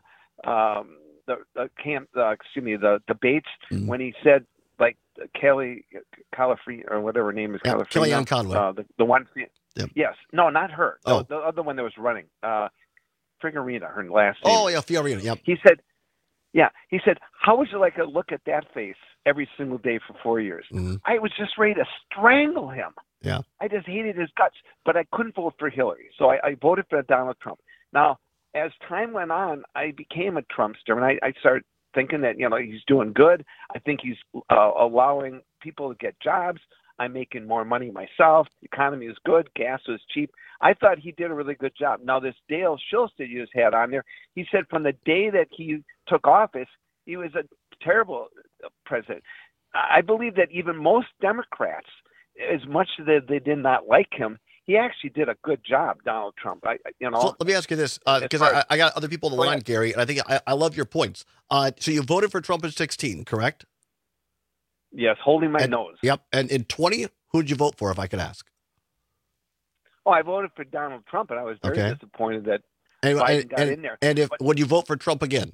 Speaker 10: debates when he said, like, Kelly Calafrey or whatever her name is,
Speaker 20: Kellyanne Conway,
Speaker 10: the one.
Speaker 20: Yep.
Speaker 10: Yes, no, not her.
Speaker 20: Oh.
Speaker 10: The other one that was running. Fiorina, her last name.
Speaker 20: Oh, yeah, Fiorina, yep.
Speaker 10: He said, how would you like to look at that face every single day for 4 years? I was just ready to strangle him.
Speaker 20: Yeah.
Speaker 10: I just hated his guts, but I couldn't vote for Hillary. So I voted for Donald Trump. Now, as time went on, I became a Trumpster, and I started thinking that, he's doing good. I think he's allowing people to get jobs. I'm making more money myself. The economy is good. Gas is cheap. I thought he did a really good job. Now, this Dale Schultz that you just had on there, he said from the day that he took office, he was a terrible president. I believe that even most Democrats, as much as they did not like him, he actually did a good job, Donald Trump.
Speaker 20: So let me ask you this, because I got other people on the line, Gary, and I think I love your points. So you voted for Trump in 2016, correct?
Speaker 10: Yes, holding my nose.
Speaker 20: Yep. And in 2020, who did you vote for, if I could ask?
Speaker 10: Oh, I voted for Donald Trump, and I was very disappointed that Biden got in there.
Speaker 20: And would you vote for Trump again?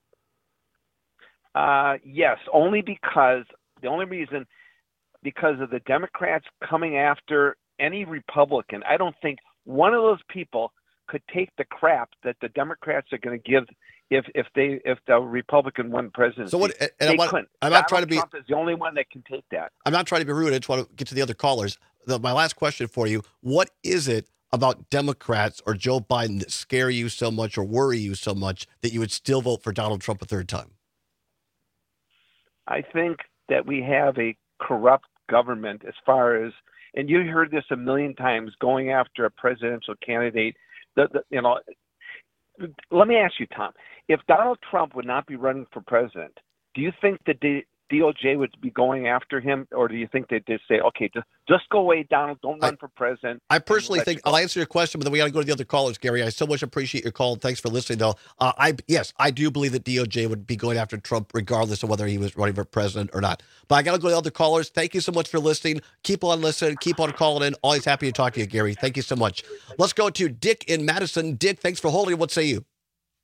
Speaker 10: Yes, the only reason, because of the Democrats coming after any Republican. I don't think one of those people could take the crap that the Democrats are going to give if the Republican won presidency.
Speaker 20: So what?
Speaker 10: I'm not trying to be. Trump is the only one that can take that.
Speaker 20: I'm not trying to be rude. I just want to get to the other callers. My last question for you: what is it about Democrats or Joe Biden that scare you so much or worry you so much that you would still vote for Donald Trump a third time?
Speaker 10: I think that we have a corrupt government as far as, and you heard this a million times, going after a presidential candidate. You know, let me ask you, Tom, if Donald Trump would not be running for president, do you think that the DOJ would be going after him, or do you think they'd just say, okay, just go away, Donald, don't run for president?
Speaker 20: I personally think, I'll answer your question, but then we got to go to the other callers, Gary. I so much appreciate your call. Thanks for listening, though. Yes, I do believe that DOJ would be going after Trump regardless of whether he was running for president or not. But I got to go to the other callers. Thank you so much for listening. Keep on listening. Keep on calling in. Always happy to talk to you, Gary. Thank you so much. Let's go to Dick in Madison. Dick, thanks for holding. What say you?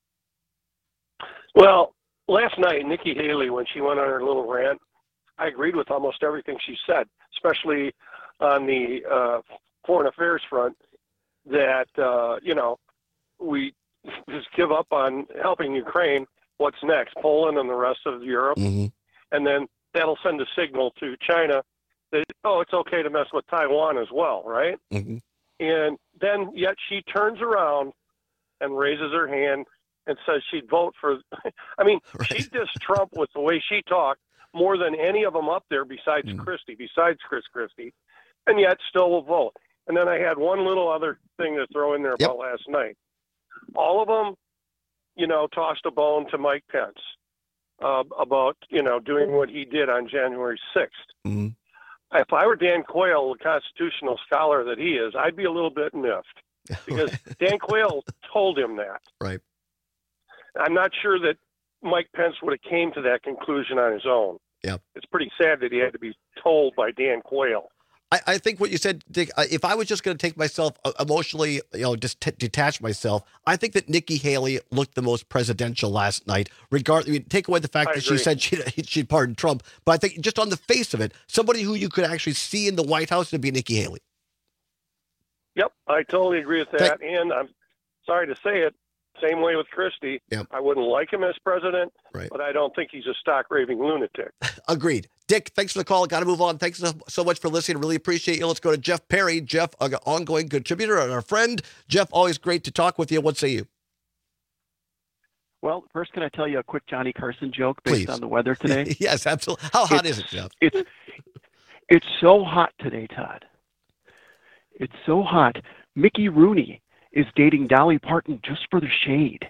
Speaker 12: Well, last night, Nikki Haley, when she went on her little rant, I agreed with almost everything she said, especially on the foreign affairs front, that, we just give up on helping Ukraine. What's next? Poland and the rest of Europe.
Speaker 20: Mm-hmm.
Speaker 12: And then that'll send a signal to China that, it's okay to mess with Taiwan as well, right?
Speaker 20: Mm-hmm.
Speaker 12: And then yet she turns around and raises her hand and says she'd vote for, she dissed Trump with the way she talked more than any of them up there besides Chris Christie, and yet still will vote. And then I had one little other thing to throw in there about last night. All of them, tossed a bone to Mike Pence about, doing what he did on January 6th.
Speaker 20: Mm-hmm.
Speaker 12: If I were Dan Quayle, the constitutional scholar that he is, I'd be a little bit miffed because Dan Quayle told him that.
Speaker 20: Right.
Speaker 12: I'm not sure that Mike Pence would have came to that conclusion on his own.
Speaker 20: Yep.
Speaker 12: It's pretty sad that he had to be told by Dan Quayle.
Speaker 20: I think what you said, Dick, if I was just going to take myself emotionally, just detach myself, I think that Nikki Haley looked the most presidential last night. Take away the fact that she said she'd pardon Trump, but I think just on the face of it, somebody who you could actually see in the White House would be Nikki Haley.
Speaker 12: Yep, I totally agree with that. And I'm sorry to say it, same way with Christie.
Speaker 20: Yep.
Speaker 12: I wouldn't like him as president, but I don't think he's a stock raving lunatic.
Speaker 20: Agreed. Dick, thanks for the call. Got to move on. Thanks so much for listening. Really appreciate you. Let's go to Jeff Perry. Jeff, an ongoing contributor and our friend. Jeff, always great to talk with you. What say you?
Speaker 13: Well, first, can I tell you a quick Johnny Carson joke based on the weather today?
Speaker 20: Yes, absolutely. How hot is it, Jeff?
Speaker 13: It's so hot today, Todd. It's so hot. Mickey Rooney is dating Dolly Parton just for the shade.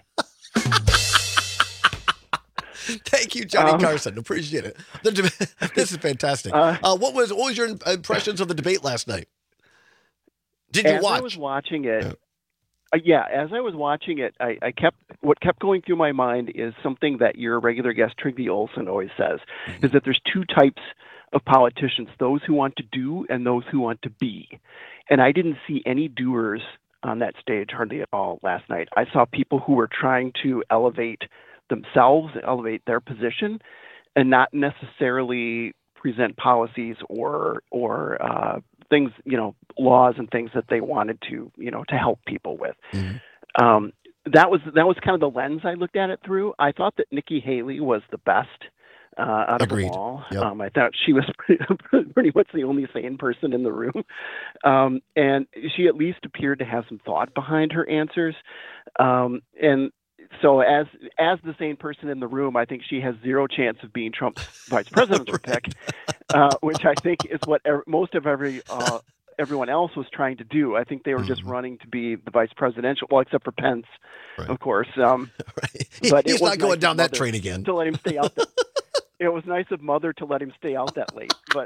Speaker 20: Thank you, Johnny Carson. Appreciate it. This is fantastic. What was your impressions of the debate last night? Did you watch?
Speaker 13: As I was watching it, as I was watching it, what kept going through my mind is something that your regular guest Trygve Olsen always says, is that there's two types of politicians: those who want to do and those who want to be. And I didn't see any doers on that stage hardly at all last night. I saw people who were trying to elevate themselves, elevate their position, and not necessarily present policies or things, laws and things that they wanted to, to help people with.
Speaker 20: Mm-hmm.
Speaker 13: That was kind of the lens I looked at it through. I thought that Nikki Haley was the best out of them all.
Speaker 20: Yep.
Speaker 13: I thought she was pretty much the only sane person in the room. And she at least appeared to have some thought behind her answers. And so as the sane person in the room, I think she has zero chance of being Trump's vice presidential pick, which I think is what most of everyone else was trying to do. I think they were just running to be the vice presidential, well, except for Pence, of course. But
Speaker 20: he's not going down that train again.
Speaker 13: To let him stay out. It was nice of Mother to let him stay out that late. But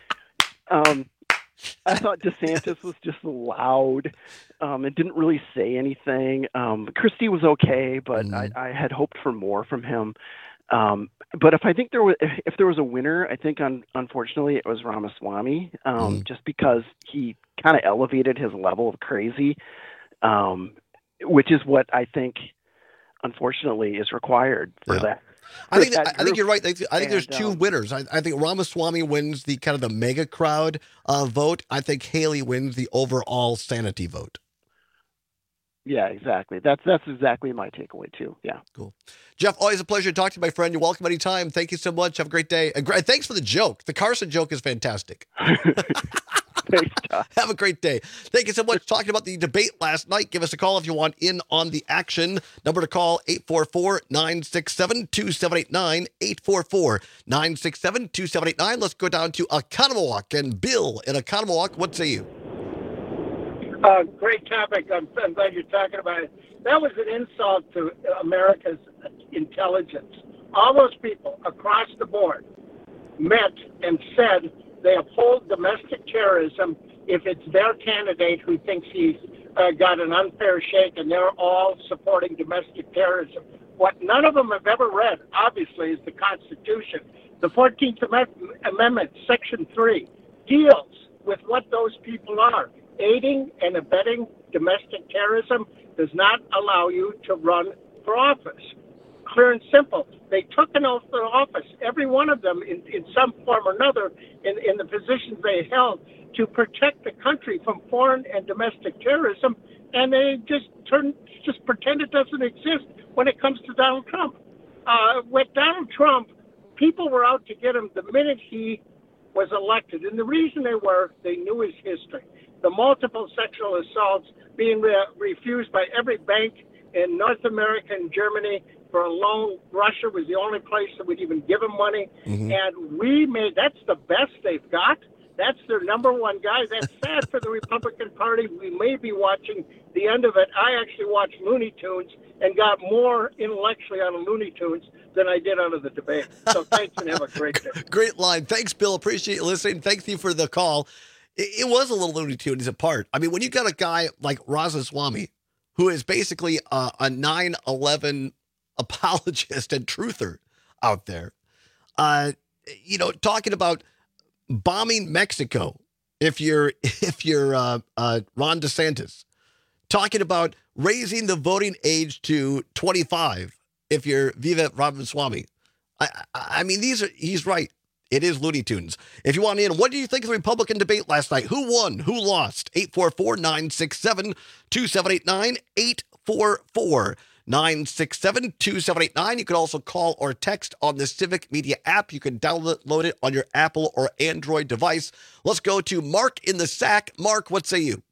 Speaker 13: I thought DeSantis was just loud. It didn't really say anything. Christie was okay, but I had hoped for more from him. But if there was a winner, I think unfortunately it was Ramaswamy, just because he kind of elevated his level of crazy, which is what I think unfortunately is required for that.
Speaker 20: I think you're right. I think there's two winners. I think Ramaswamy wins the kind of the mega crowd vote. I think Haley wins the overall sanity vote.
Speaker 13: Yeah, exactly. That's exactly my takeaway too. Yeah.
Speaker 20: Cool. Jeff, always a pleasure to talk to you, my friend. You're welcome anytime. Thank you so much. Have a great day. Thanks for the joke. The Carson joke is fantastic.
Speaker 13: Thanks, Todd.
Speaker 20: Have a great day. Thank you so much for talking about the debate last night. Give us a call if you want in on the action. Number to call, 844-967-2789, 844-967-2789. Let's go down to Oconomowoc. And Bill in Oconomowoc, what say you?
Speaker 3: Great topic. I'm glad you're talking about it. That was an insult to America's intelligence. All those people across the board met and said they uphold domestic terrorism if it's their candidate who thinks he's got an unfair shake, and they're all supporting domestic terrorism. What none of them have ever read, obviously, is the Constitution. The 14th Amendment, Section 3, deals with what those people are. Aiding and abetting domestic terrorism does not allow you to run for office. Clear and simple. They took an oath of office, every one of them in some form or another, in the positions they held, to protect the country from foreign and domestic terrorism, and they just pretend it doesn't exist when it comes to Donald Trump. With Donald Trump, people were out to get him the minute he was elected, and the reason they knew his history. The multiple sexual assaults being refused by every bank in North America and Germany for a loan. Russia was the only place that would even give him money. Mm-hmm. And that's the best they've got. That's their number one guy. That's sad for the Republican Party. We may be watching the end of it. I actually watched Looney Tunes and got more intellectually out of Looney Tunes than I did out of the debate. So thanks and have a great day.
Speaker 20: Great line. Thanks, Bill. Appreciate you listening. Thank you for the call. It was a little Looney Tunes apart. I mean, when you got a guy like Ramaswamy, who is basically a 9/11 apologist and truther out there, talking about bombing Mexico if you're Ron DeSantis, talking about raising the voting age to 25 if you're Vivek Ramaswamy. I mean, he's right. It is Looney Tunes. If you want in, what do you think of the Republican debate last night? Who won? Who lost? 844-967-2789, 844-967-2789. You can also call or text on the Civic Media app. You can download it on your Apple or Android device. Let's go to Mark in the Sack. Mark, what say you?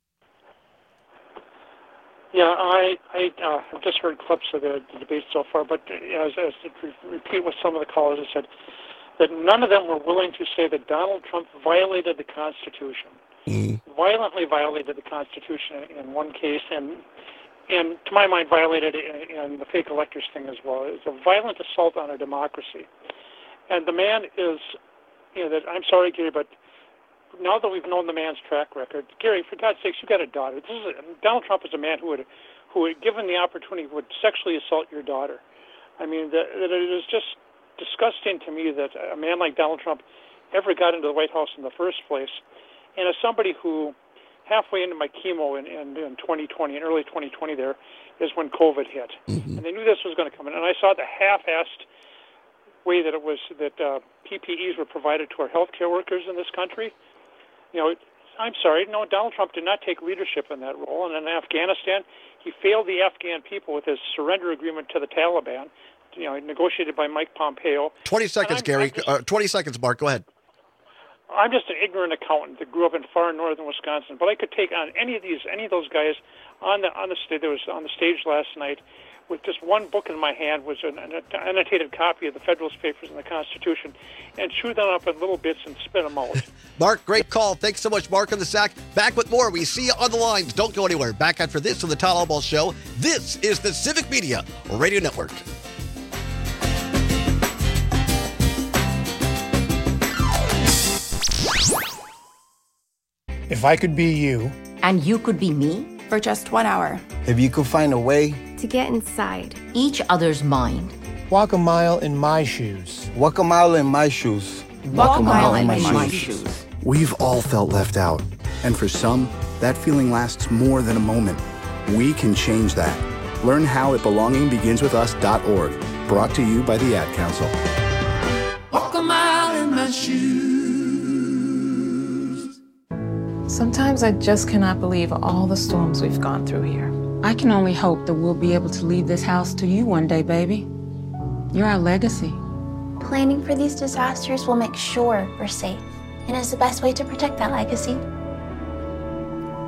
Speaker 4: Yeah, I just heard clips of the debate so far, but as to repeat what some of the callers have said, that none of them were willing to say that Donald Trump violated the Constitution, violently violated the Constitution in one case, and to my mind violated it in the fake electors thing as well. It's a violent assault on our democracy. And the man is, I'm sorry, Gary, but now that we've known the man's track record, Gary, for God's sakes, you've got a daughter. Donald Trump is a man who would, given the opportunity, would sexually assault your daughter. I mean, that it is just disgusting to me that a man like Donald Trump ever got into the White House in the first place. And as somebody who, halfway into my chemo in 2020, in early 2020 there, is when COVID hit. Mm-hmm. And they knew this was going to come in. And I saw the half-assed way that PPEs were provided to our healthcare workers in this country. I'm sorry, no, Donald Trump did not take leadership in that role. And in Afghanistan, he failed the Afghan people with his surrender agreement to the Taliban, negotiated by Mike Pompeo.
Speaker 20: 20 seconds, Gary. 20 seconds, Mark. Go ahead.
Speaker 4: I'm just an ignorant accountant that grew up in far northern Wisconsin, but I could take on any of those guys on the stage last night with just one book in my hand, was an annotated copy of the Federalist Papers and the Constitution, and chew them up in little bits and spit them out.
Speaker 20: Mark, great call. Thanks so much, Mark on the Sack. Back with more. We see you on the lines. Don't go anywhere. Back after this on the Todd Albaugh Show. This is the Civic Media Radio Network.
Speaker 14: If I could be you.
Speaker 15: And you could be me.
Speaker 19: For just 1 hour.
Speaker 30: If you could find a way.
Speaker 19: To get inside.
Speaker 15: Each other's mind.
Speaker 14: Walk a mile in my shoes.
Speaker 30: Walk a mile in my shoes.
Speaker 15: Walk a mile in my shoes.
Speaker 30: We've all felt left out. And for some, that feeling lasts more than a moment. We can change that. Learn how at belongingbeginswithus.org. Brought to you by the Ad Council.
Speaker 21: Walk a mile in my shoes.
Speaker 22: Sometimes I just cannot believe all the storms we've gone through here.
Speaker 23: I can only hope that we'll be able to leave this house to you one day, baby. You're our legacy.
Speaker 19: Planning for these disasters will make sure we're safe, and is the best way to protect that legacy.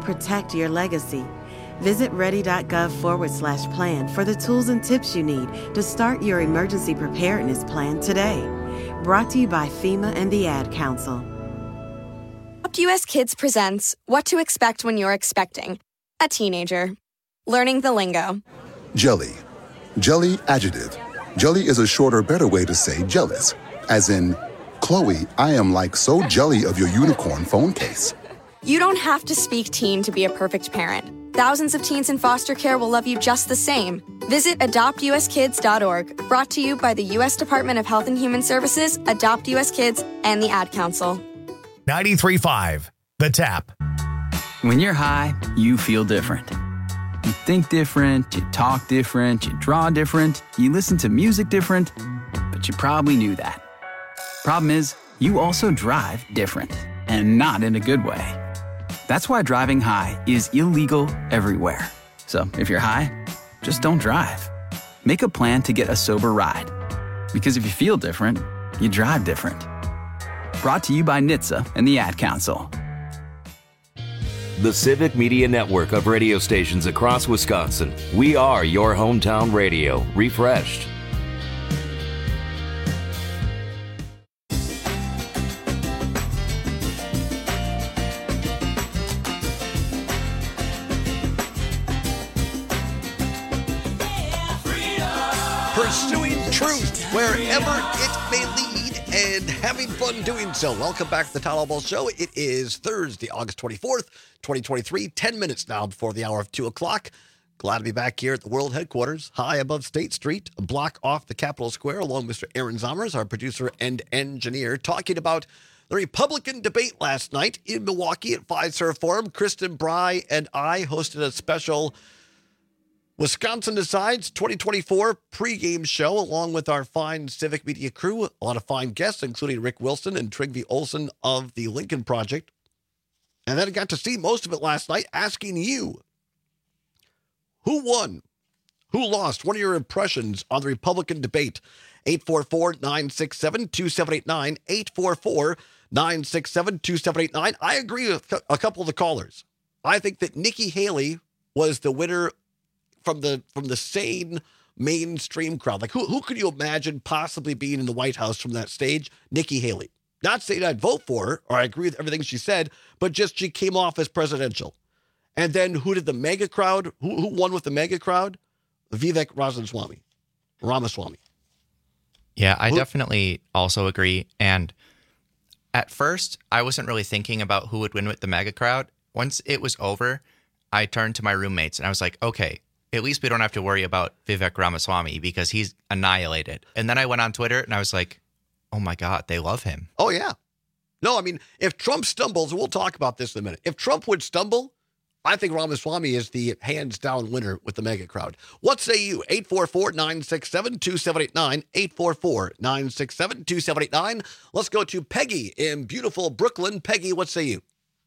Speaker 2: protect your legacy. Visit ready.gov/plan for the tools and tips you need to start your emergency preparedness plan today. Brought to you by FEMA and the Ad Council.
Speaker 5: Adopt US Kids presents What to Expect When You're Expecting a Teenager. Learning the lingo.
Speaker 6: Jelly. Jelly adjective. Jelly is a shorter, better way to say jealous. As in, Chloe, I am like so jelly of your unicorn phone case.
Speaker 5: You don't have to speak teen to be a perfect parent. Thousands of teens in foster care will love you just the same. Visit adoptuskids.org. Brought to you by the U.S. Department of Health and Human Services, Adopt US Kids, and the Ad Council.
Speaker 1: 93.5 The Tap.
Speaker 7: When you're high, you feel different. You think different, you talk different, you draw different, you listen to music different, but you probably knew that. Problem is, you also drive different, and not in a good way. That's why driving high is illegal everywhere. So if you're high, just don't drive. Make a plan to get a sober ride. Because if you feel different, you drive different. Brought to you by NHTSA and the Ad Council.
Speaker 8: The Civic Media Network of radio stations across Wisconsin. We are your hometown radio, refreshed.
Speaker 20: Pursuing truth wherever it may lead and having fun doing so. Welcome back to the Town Hall Ball Show. It is Thursday, August 24th, 2023, 10 minutes now before the hour of 2 o'clock. Glad to be back here at the World Headquarters, high above State Street, a block off the Capitol Square, along with Mr. Aaron Zommers, our producer and engineer, talking about the Republican debate last night in Milwaukee at Fiserv Forum. Kristen Bry and I hosted a special Wisconsin Decides 2024 pregame show along with our fine Civic Media crew. A lot of fine guests, including Rick Wilson and Trygve Olsen of the Lincoln Project. And then I got to see most of it last night, asking you, who won? Who lost? What are your impressions on the Republican debate? 844-967-2789, 844-967-2789. I agree with a couple of the callers. I think that Nikki Haley was the winner from the sane mainstream crowd. Like who could you imagine possibly being in the White House from that stage? Nikki Haley. Not saying I'd vote for her or I agree with everything she said, but just she came off as presidential. And then who did the mega crowd? Who won with the mega crowd? Vivek Ramaswamy.
Speaker 9: Yeah, I definitely also agree. And at first, I wasn't really thinking about who would win with the mega crowd. Once it was over, I turned to my roommates and I was like, okay, at least we don't have to worry about Vivek Ramaswamy because he's annihilated. And then I went on Twitter and I was like, oh my God, they love him.
Speaker 20: Oh, yeah. No, I mean, if Trump stumbles, and we'll talk about this in a minute. If Trump would stumble, I think Ramaswamy is the hands-down winner with the mega crowd. What say you? 844-967-2789, 844-967-2789. Let's go to Peggy in beautiful Brooklyn. Peggy, what say you?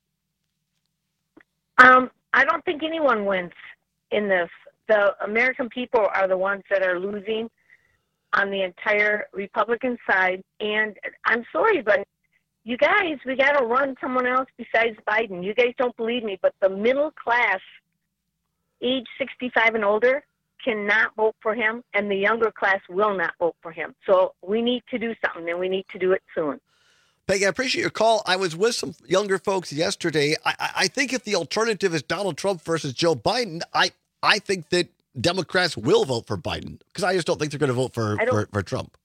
Speaker 11: I don't think anyone wins in this. The American people are the ones that are losing on the entire Republican side. And I'm sorry, but you guys, we got to run someone else besides Biden. You guys don't believe me, but the middle class, age 65 and older, cannot vote for him, and the younger class will not vote for him. So we need to do something, and we need to do it soon.
Speaker 20: Peggy, I appreciate your call. I was with some younger folks yesterday. I think if the alternative is Donald Trump versus Joe Biden, I think that Democrats will vote for Biden because I just don't think they're going to vote for Trump.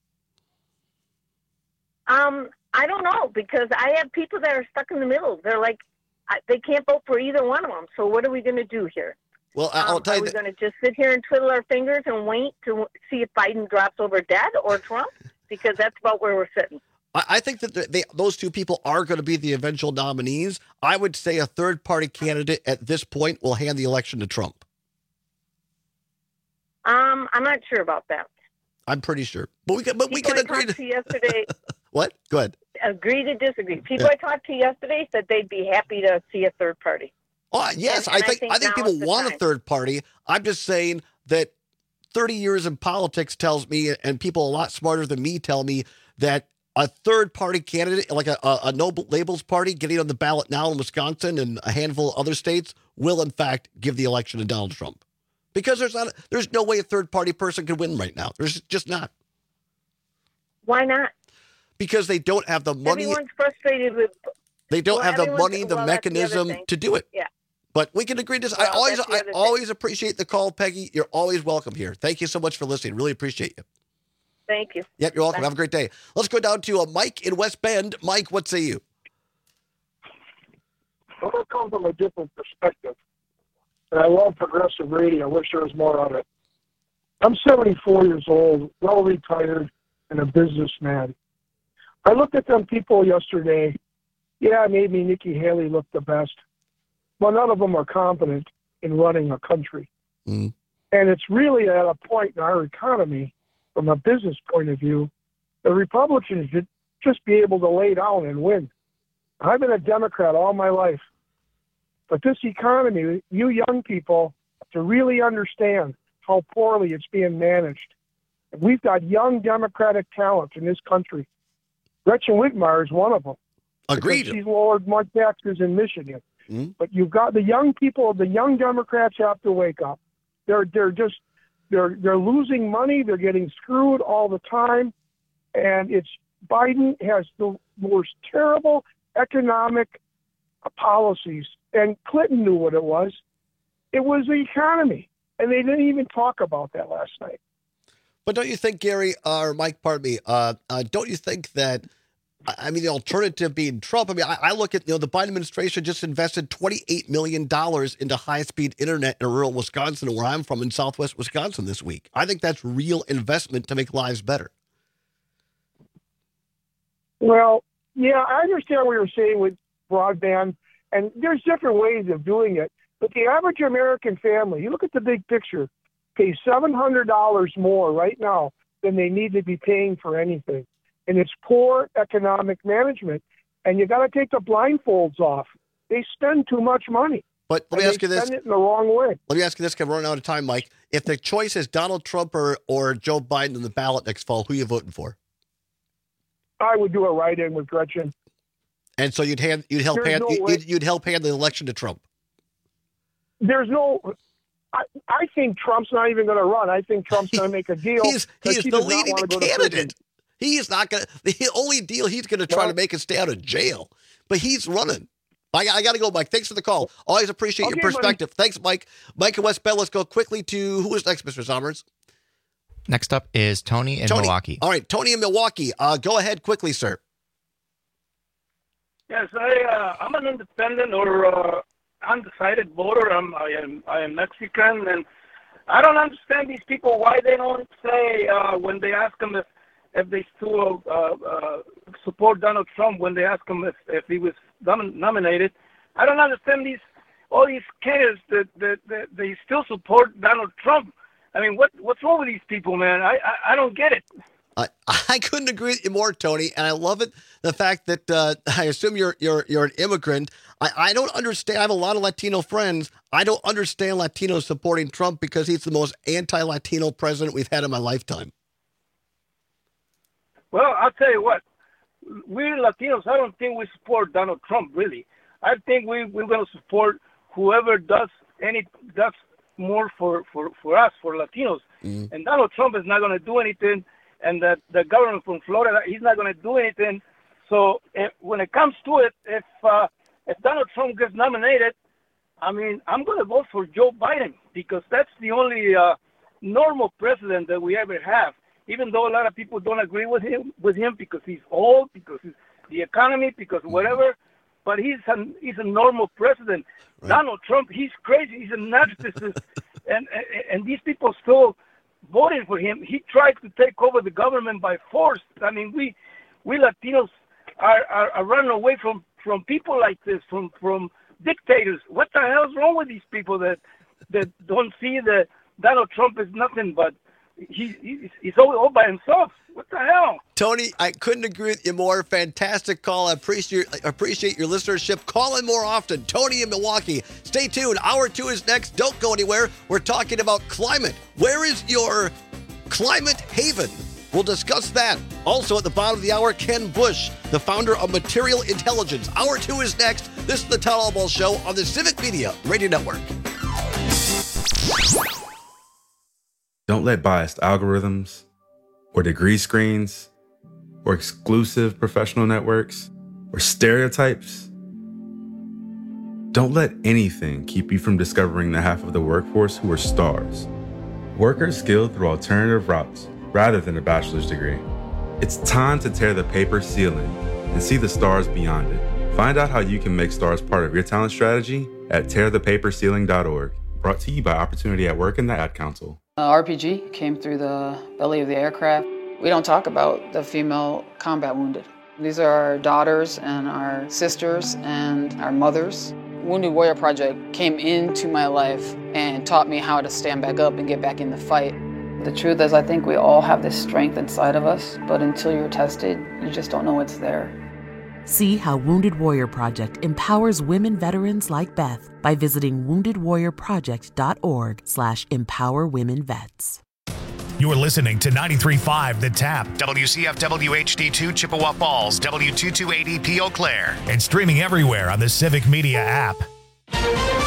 Speaker 11: I don't know because I have people that are stuck in the middle. They're like, they can't vote for either one of them. So what are we going to do here?
Speaker 20: Well, I'll tell you.
Speaker 11: Are we going to just sit here and twiddle our fingers and wait to see if Biden drops over dead or Trump? Because that's about where we're sitting.
Speaker 20: I think that those two people are going to be the eventual nominees. I would say a third-party candidate at this point will hand the election to Trump.
Speaker 11: I'm not sure about that.
Speaker 20: I'm pretty sure, but we can agree
Speaker 11: to yesterday.
Speaker 20: What? Go ahead.
Speaker 11: Agree to disagree. People I talked to yesterday said they'd be happy to see a third party.
Speaker 20: Oh, yes, I think people want a third party. I'm just saying that 30 years in politics tells me, and people a lot smarter than me tell me, that a third party candidate, like a no labels party, getting on the ballot now in Wisconsin and a handful of other states, will, in fact, give the election to Donald Trump? Because there's no way a third-party person could win right now. There's just not.
Speaker 11: Why not?
Speaker 20: Because they don't have the money.
Speaker 11: Everyone's frustrated with.
Speaker 20: They don't have the money, the mechanism to do it.
Speaker 11: Yeah.
Speaker 20: But we can agree to this.
Speaker 11: Well,
Speaker 20: I always appreciate the call, Peggy. You're always welcome here. Thank you so much for listening. Really appreciate you.
Speaker 11: Thank you.
Speaker 20: Yep, you're welcome.
Speaker 11: Bye.
Speaker 20: Have a great day. Let's go down to Mike in West Bend. Mike, what say you?
Speaker 3: Well, I come from a different perspective. And I love progressive radio. I wish there was more of it. I'm 74 years old, well retired, and a businessman. I looked at them people yesterday. Yeah, maybe Nikki Haley looked the best. Well, none of them are competent in running a country.
Speaker 20: Mm.
Speaker 3: And it's really at a point in our economy, from a business point of view, the Republicans should just be able to lay down and win. I've been a Democrat all my life. But this economy, you young people have to really understand how poorly it's being managed. And we've got young Democratic talent in this country. Gretchen Whitmer is one of them.
Speaker 20: Agreed.
Speaker 3: She's lowered more taxes in Michigan.
Speaker 20: Mm-hmm.
Speaker 3: But you've got the young people, the young Democrats have to wake up. They're losing money. They're getting screwed all the time. And Biden has the most terrible economic policies. And Clinton knew what it was. It was the economy. And they didn't even talk about that last night.
Speaker 20: But don't you think, Gary, or Mike, pardon me, don't you think that, I mean, the alternative being Trump, I mean, I look at, the Biden administration just invested $28 million into high-speed internet in rural Wisconsin, where I'm from, in southwest Wisconsin this week. I think that's real investment to make lives better.
Speaker 3: Well, yeah, I understand what you're saying with broadband, and there's different ways of doing it. But the average American family, you look at the big picture, pays $700 more right now than they need to be paying for anything. And it's poor economic management. And you got to take the blindfolds off. They spend too much money.
Speaker 20: But let me ask you this.
Speaker 3: They spend it in the wrong way.
Speaker 20: Let me ask you this, because we're running out of time, Mike. If the choice is Donald Trump or Joe Biden in the ballot next fall, who are you voting for?
Speaker 3: I would do a write-in with Gretchen.
Speaker 20: And so you'd help hand the election to Trump.
Speaker 3: There's no. I think Trump's not even going to run. I think Trump's going to make a deal.
Speaker 20: He is the leading candidate. He's not going to. The only deal he's going to try to make is stay out of jail. But he's running. I got to go, Mike. Thanks for the call. Always appreciate your perspective. Buddy. Thanks, Mike. Mike in West Bend. Let's go quickly to who is next, Mr. Sommers.
Speaker 9: Next up is Tony in Milwaukee.
Speaker 20: All right, Tony in Milwaukee. Go ahead quickly, sir.
Speaker 10: Yes, I'm an independent or undecided voter. I am Mexican, and I don't understand these people why they don't say when they ask them if they still support Donald Trump, when they ask him if he was nominated. I don't understand all these candidates that they still support Donald Trump. I mean, what's wrong with these people, man? I don't get it.
Speaker 20: I couldn't agree with you more, Tony, and I love it. The fact that I assume you're an immigrant. I don't understand. I have a lot of Latino friends. I don't understand Latinos supporting Trump because he's the most anti-Latino president we've had in my lifetime.
Speaker 10: Well, I'll tell you what. We Latinos, I don't think we support Donald Trump, really. I think we're going to support whoever does more for us, for Latinos. Mm. And Donald Trump is not going to do anything. And the governor from Florida, he's not going to do anything. So when it comes to it, if Donald Trump gets nominated, I mean, I'm going to vote for Joe Biden because that's the only normal president that we ever have. Even though a lot of people don't agree with him because he's old, because the economy, because whatever. But he's a normal president. Right. Donald Trump, he's crazy. He's a narcissist, and these people still voting for him. He tried to take over the government by force. I mean, we Latinos are running away from people like this, from dictators. What the hell is wrong with these people that don't see that Donald Trump is nothing but he's all by himself? What the hell?
Speaker 20: Tony, I couldn't agree with you more. Fantastic call. I appreciate your listenership. Call in more often. Tony in Milwaukee. Stay tuned. Hour 2 is next. Don't go anywhere. We're talking about climate. Where is your climate haven? We'll discuss that. Also at the bottom of the hour, Ken Bush, the founder of Material Intelligence. Hour 2 is next. This is the Todd Albaugh Show on the Civic Media Radio Network.
Speaker 12: Don't let biased algorithms or degree screens or exclusive professional networks or stereotypes. Don't let anything keep you from discovering the half of the workforce who are stars. Workers skilled through alternative routes rather than a bachelor's degree. It's time to tear the paper ceiling and see the stars beyond it. Find out how you can make stars part of your talent strategy at tearthepaperceiling.org. Brought to you by Opportunity at Work and the Ad Council.
Speaker 23: RPG came through the belly of the aircraft. We don't talk about the female combat wounded. These are our daughters and our sisters and our mothers. Wounded Warrior Project came into my life and taught me how to stand back up and get back in the fight. The truth is, I think we all have this strength inside of us, but until you're tested, you just don't know it's there.
Speaker 16: See how Wounded Warrior Project empowers women veterans like Beth by visiting woundedwarriorproject.org/empowerwomenvets.
Speaker 1: You're listening to 93.5 The Tap, WCFW HD2 Chippewa Falls, W228EP Eau Claire, and streaming everywhere on the Civic Media app.